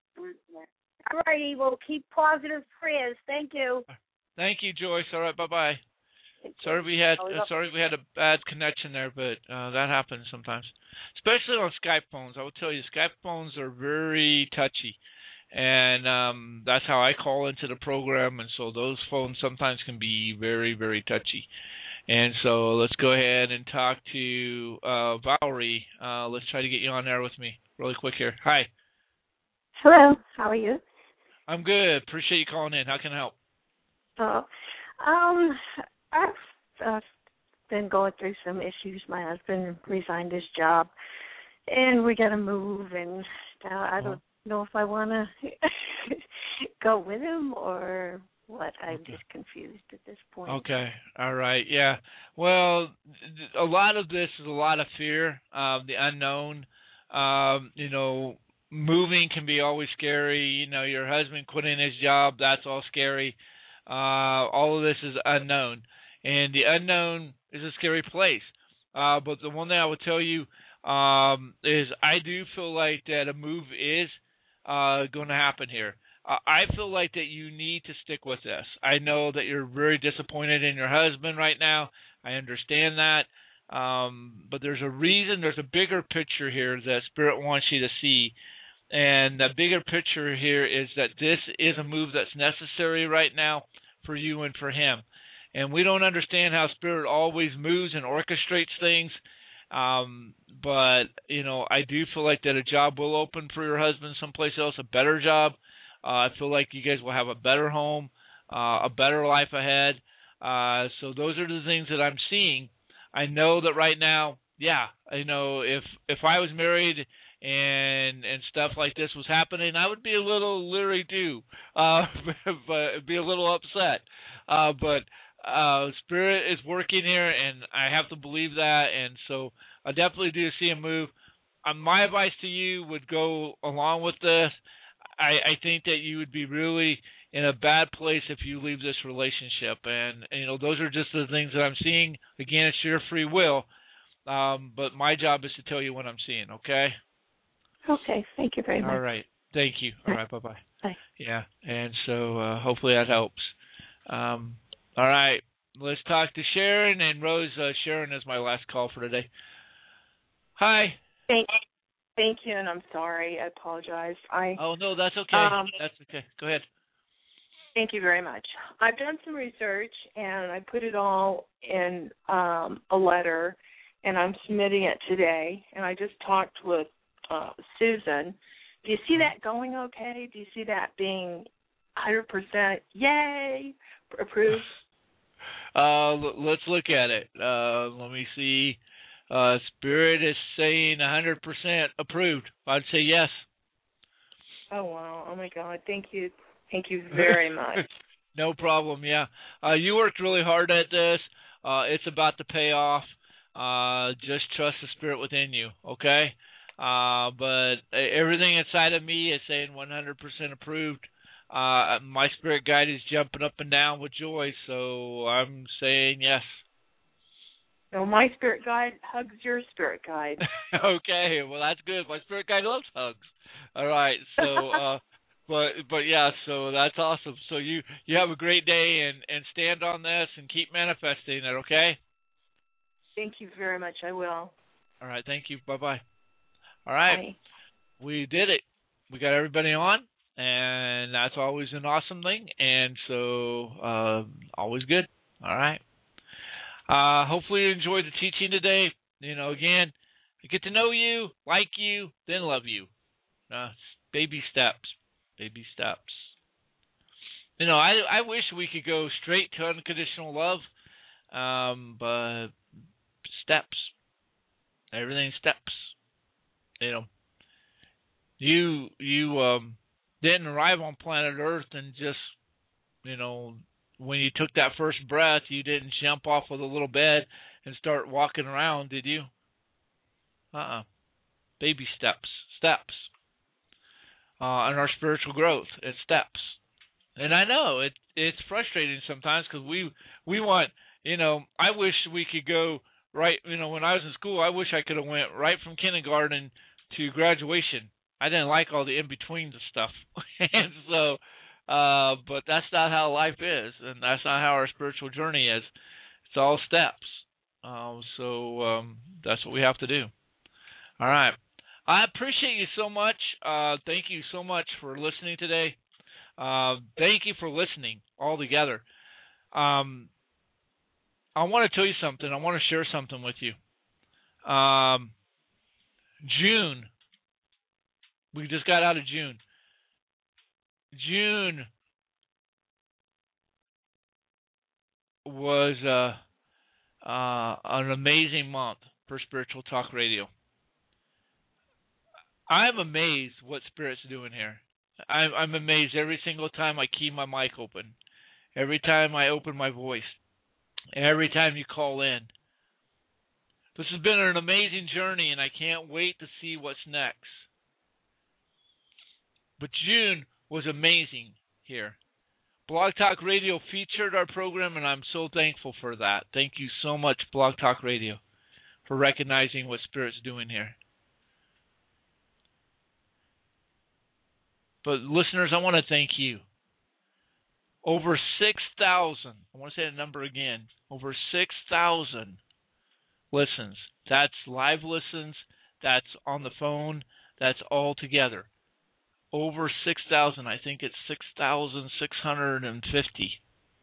N: All righty. Well, keep positive prayers. Thank you.
B: Thank you, Joyce. All right. Bye bye. Sorry we had uh, sorry we had a bad connection there, but uh, that happens sometimes, especially on Skype phones. I will tell you, Skype phones are very touchy, and um, that's how I call into the program. And so those phones sometimes can be very, very touchy. And so let's go ahead and talk to uh, Valerie. Uh, let's try to get you on there with me really quick here. Hi.
O: Hello. How are you?
B: I'm good. Appreciate you calling in. How can I help?
O: Oh, um. I've uh, been going through some issues. My husband resigned his job, and we got to move, and now I don't know if I want to go with him or what. I'm okay. just confused at this point.
B: Okay. All right. Yeah. Well, a lot of this is a lot of fear of the unknown. Um, you know, moving can be always scary. You know, your husband quitting his job, that's all scary. Uh, all of this is unknown. And the unknown is a scary place. Uh, but the one thing I would tell you um, is I do feel like that a move is uh, going to happen here. Uh, I feel like that you need to stick with this. I know that you're very disappointed in your husband right now. I understand that. Um, but there's a reason, there's a bigger picture here that Spirit wants you to see. And the bigger picture here is that this is a move that's necessary right now for you and for him. And we don't understand how Spirit always moves and orchestrates things. Um, but, you know, I do feel like that a job will open for your husband someplace else, a better job. Uh, I feel like you guys will have a better home, uh, a better life ahead. Uh, so those are the things that I'm seeing. I know that right now, yeah, you know, if if I was married and and stuff like this was happening, I would be a little leery too, uh, but be a little upset. Uh, but uh, Spirit is working here, and I have to believe that, and so I definitely do see a move. Uh, my advice to you would go along with this. I, I think that you would be really in a bad place if you leave this relationship, and, and you know those are just the things that I'm seeing. Again, it's your free will, um, but my job is to tell you what I'm seeing. Okay.
O: Okay. Thank you very much.
B: All right. Thank you. All right. Bye bye.
O: Bye.
B: Yeah, and so uh, hopefully that helps. Um, all right. Let's talk to Sharon and Rose. Uh, Sharon is my last call for today. Hi.
P: Thank, thank you, and I'm sorry. I apologize. I.
B: Oh no, that's okay.
P: Um,
B: that's okay. Go ahead.
P: Thank you very much. I've done some research, and I put it all in um, a letter, and I'm submitting it today. And I just talked with uh, Susan. Do you see that going okay? Do you see that being one hundred percent yay, approved?
B: Uh, l- let's look at it. Uh, let me see. Uh, Spirit is saying one hundred percent approved. I'd say yes.
P: Oh, wow. Oh, my God. Thank you. Thank you very much.
B: No problem, yeah. Uh, you worked really hard at this. Uh, it's about to pay off. Uh, just trust the Spirit within you, okay? Uh, but everything inside of me is saying one hundred percent approved. Uh, my spirit guide is jumping up and down with joy, so I'm saying yes.
P: No, my spirit guide hugs your spirit guide.
B: Okay, well, that's good. My spirit guide loves hugs. All right, so, uh, but but yeah, so that's awesome. So you, you have a great day, and, and stand on this and keep manifesting it, okay?
P: Thank you very much. I will.
B: All right, thank you. Bye-bye. All right,
P: Bye.
B: We did it. We got everybody on, and that's always an awesome thing, and so uh, always good. All right. Uh, hopefully you enjoyed the teaching today. You know, again, get to know you, like you, then love you. Uh, baby steps. Baby steps. You know, I I wish we could go straight to unconditional love, um, but steps. Everything steps. You know, you you um, didn't arrive on planet Earth and just, you know, when you took that first breath, you didn't jump off of the little bed and start walking around, did you? Uh-uh. Baby steps. Steps. Uh, and our spiritual growth, it's steps. And I know it it's frustrating sometimes because we we want, you know, I wish we could go right, you know, when I was in school, I wish I could have went right from kindergarten to graduation. I didn't like all the in-betweens and stuff. And so, uh, but that's not how life is, and that's not how our spiritual journey is. It's all steps. Uh, so um, that's what we have to do. All right. I appreciate you so much. Uh, thank you so much for listening today. Uh, thank you for listening all together. Um, I want to tell you something. I want to share something with you. Um, June. We just got out of June. June was uh, uh, an amazing month for Spiritual Talk Radio. I'm amazed what Spirit's doing here. I'm, I'm amazed every single time I keep my mic open, every time I open my voice, every time you call in. This has been an amazing journey, and I can't wait to see what's next. But June was amazing here. Blog Talk Radio featured our program, and I'm so thankful for that. Thank you so much, Blog Talk Radio, for recognizing what Spirit's doing here. But listeners, I want to thank you. Over six thousand, I want to say the number again, over six thousand listens. That's live listens, that's on the phone, that's all together. Over six thousand, I think it's six thousand six hundred fifty.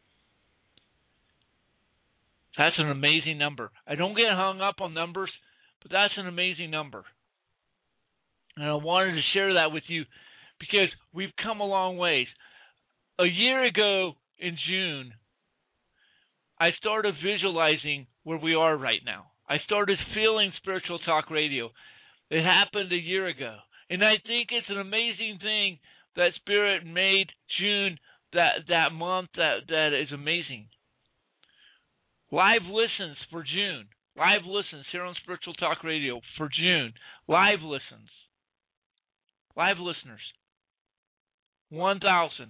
B: That's an amazing number. I don't get hung up on numbers, but that's an amazing number. And I wanted to share that with you because we've come a long ways. A year ago in June, I started visualizing where we are right now. I started feeling Spiritual Talk Radio. It happened a year ago. And I think it's an amazing thing that Spirit made June that that month that, that is amazing. Live listens for June. Live listens here on Spiritual Talk Radio for June. Live listens. Live listeners. one thousand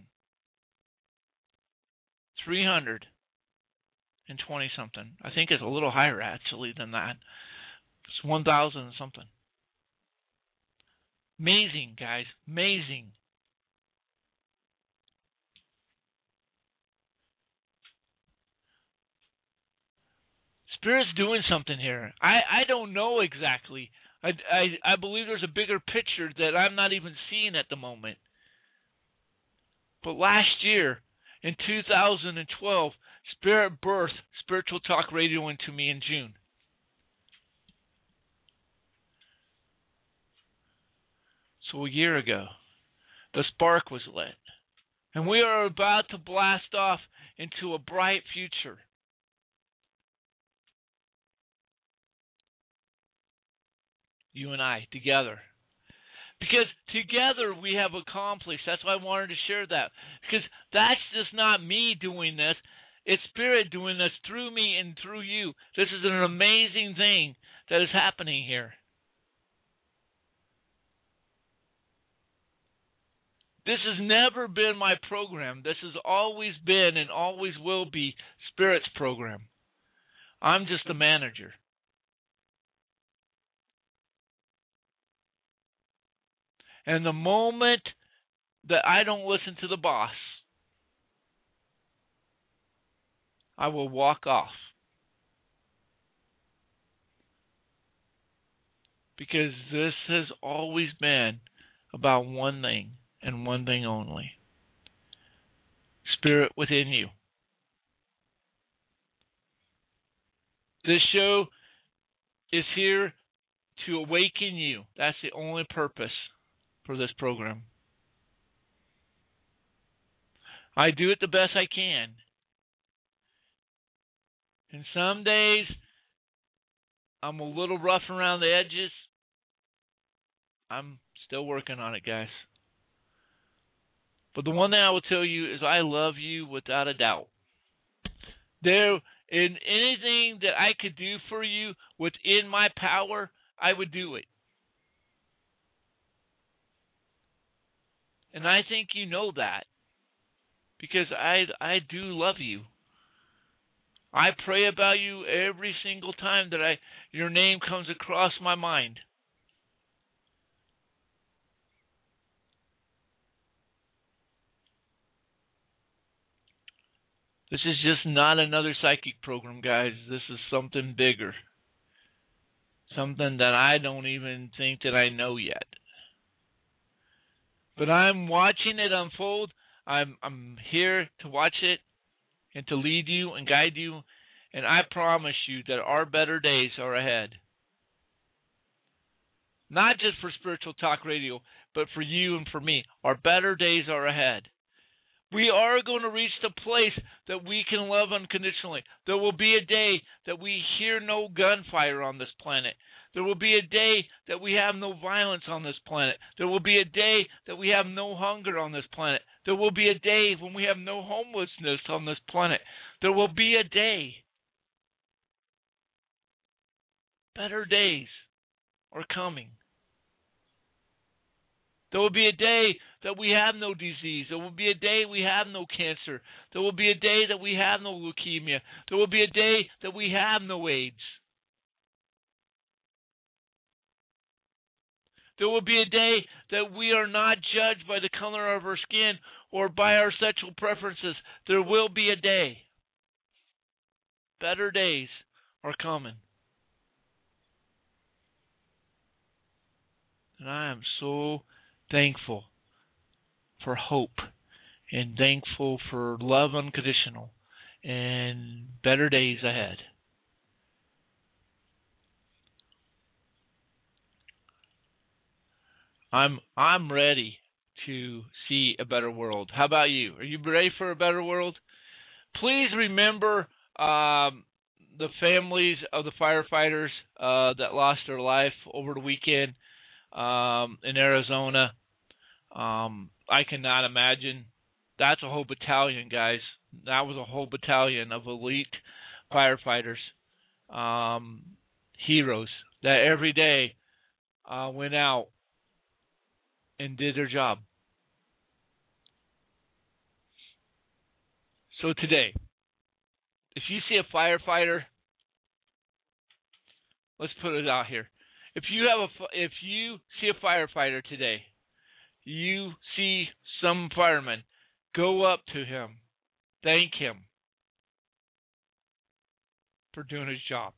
B: three hundred twenty something. I think it's a little higher actually than that. It's one thousand something. Amazing, guys. Amazing. Spirit's doing something here. I, I don't know exactly. I, I, I believe there's a bigger picture that I'm not even seeing at the moment. But last year, in two thousand twelve, Spirit birthed Spiritual Talk Radio into me in June. So a year ago, the spark was lit. And we are about to blast off into a bright future. You and I, together. Because together we have accomplished. That's why I wanted to share that. Because that's just not me doing this. It's Spirit doing this through me and through you. This is an amazing thing that is happening here. This has never been my program. This has always been and always will be Spirit's program. I'm just a manager. And the moment that I don't listen to the boss, I will walk off. Because this has always been about one thing and one thing only. Spirit within you. This show is here to awaken you. That's the only purpose for this program. I do it the best I can. And some days I'm a little rough around the edges. I'm still working on it, guys. But the one thing I will tell you is I love you without a doubt. There, in anything that I could do for you within my power, I would do it. And I think you know that. Because I, I do love you. I pray about you every single time that I your name comes across my mind. This is just not another psychic program, guys. This is something bigger. Something that I don't even think that I know yet. But I'm watching it unfold. I'm I'm here to watch it and to lead you and guide you. And I promise you that our better days are ahead. Not just for Spiritual Talk Radio, but for you and for me. Our better days are ahead. We are going to reach the place that we can love unconditionally. There will be a day that we hear no gunfire on this planet. There will be a day that we have no violence on this planet. There will be a day that we have no hunger on this planet. There will be a day when we have no homelessness on this planet. There will be a day. Better days are coming. There will be a day that we have no disease. There will be a day we have no cancer. There will be a day that we have no leukemia. There will be a day that we have no AIDS. There will be a day that we are not judged by the color of our skin or by our sexual preferences. There will be a day. Better days are coming. And I am so thankful for hope and thankful for love unconditional and better days ahead. I'm I'm ready to see a better world. How about you? Are you ready for a better world? Please remember um, the families of the firefighters uh, that lost their life over the weekend um, in Arizona. Um, I cannot imagine. That's a whole battalion, guys. That was a whole battalion of elite firefighters, um, heroes that every day uh, went out and did their job. So today, if you see a firefighter, let's put it out here. If you have a, if you see a firefighter today, you see some fireman, go up to him, thank him for doing his job.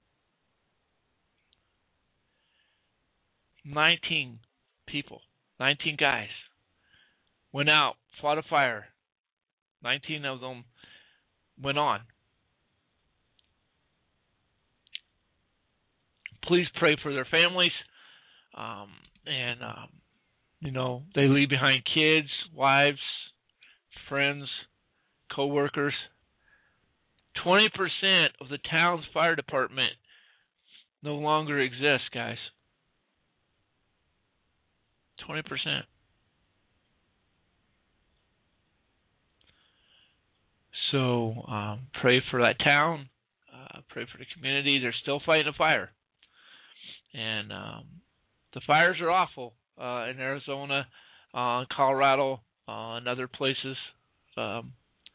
B: Nineteen people. nineteen guys went out, fought a fire, nineteen of them went on. Please pray for their families. Um, and, um, you know, they leave behind kids, wives, friends, co-workers. twenty percent of the town's fire department no longer exists, guys. twenty percent. So um, pray for that town. Uh, pray for the community. They're still fighting a fire. And um, the fires are awful uh, in Arizona, uh, Colorado, uh, and other places. Um,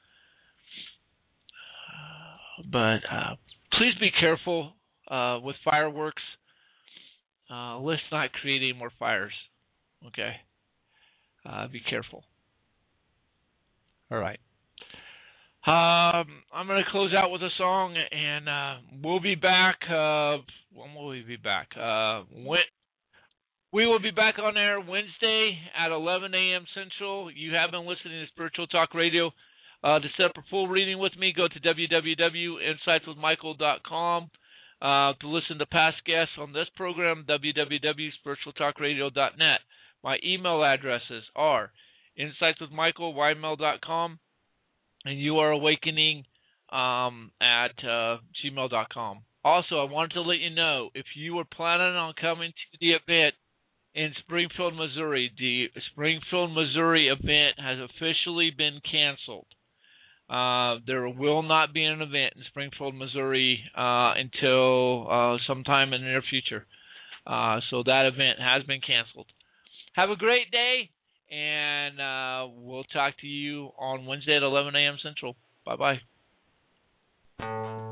B: but uh, please be careful uh, with fireworks. Uh, let's not create any more fires. Okay? Uh, be careful. All right. Um, I'm going to close out with a song, and uh, we'll be back. Uh, when will we be back? Uh, when, we will be back on air Wednesday at eleven a.m. Central. You have been listening to Spiritual Talk Radio. Uh, to set up a full reading with me, go to w w w dot insights with michael dot com. Uh, to listen to past guests on this program, w w w dot spiritual talk radio dot net. My email addresses are insights with michael y mail dot com. And you are awakening um, at uh, gmail dot com. Also, I wanted to let you know, if you were planning on coming to the event in Springfield, Missouri, the Springfield, Missouri event has officially been canceled. Uh, there will not be an event in Springfield, Missouri uh, until uh, sometime in the near future. Uh, so that event has been canceled. Have a great day. And uh, we'll talk to you on Wednesday at eleven a.m. Central. Bye-bye.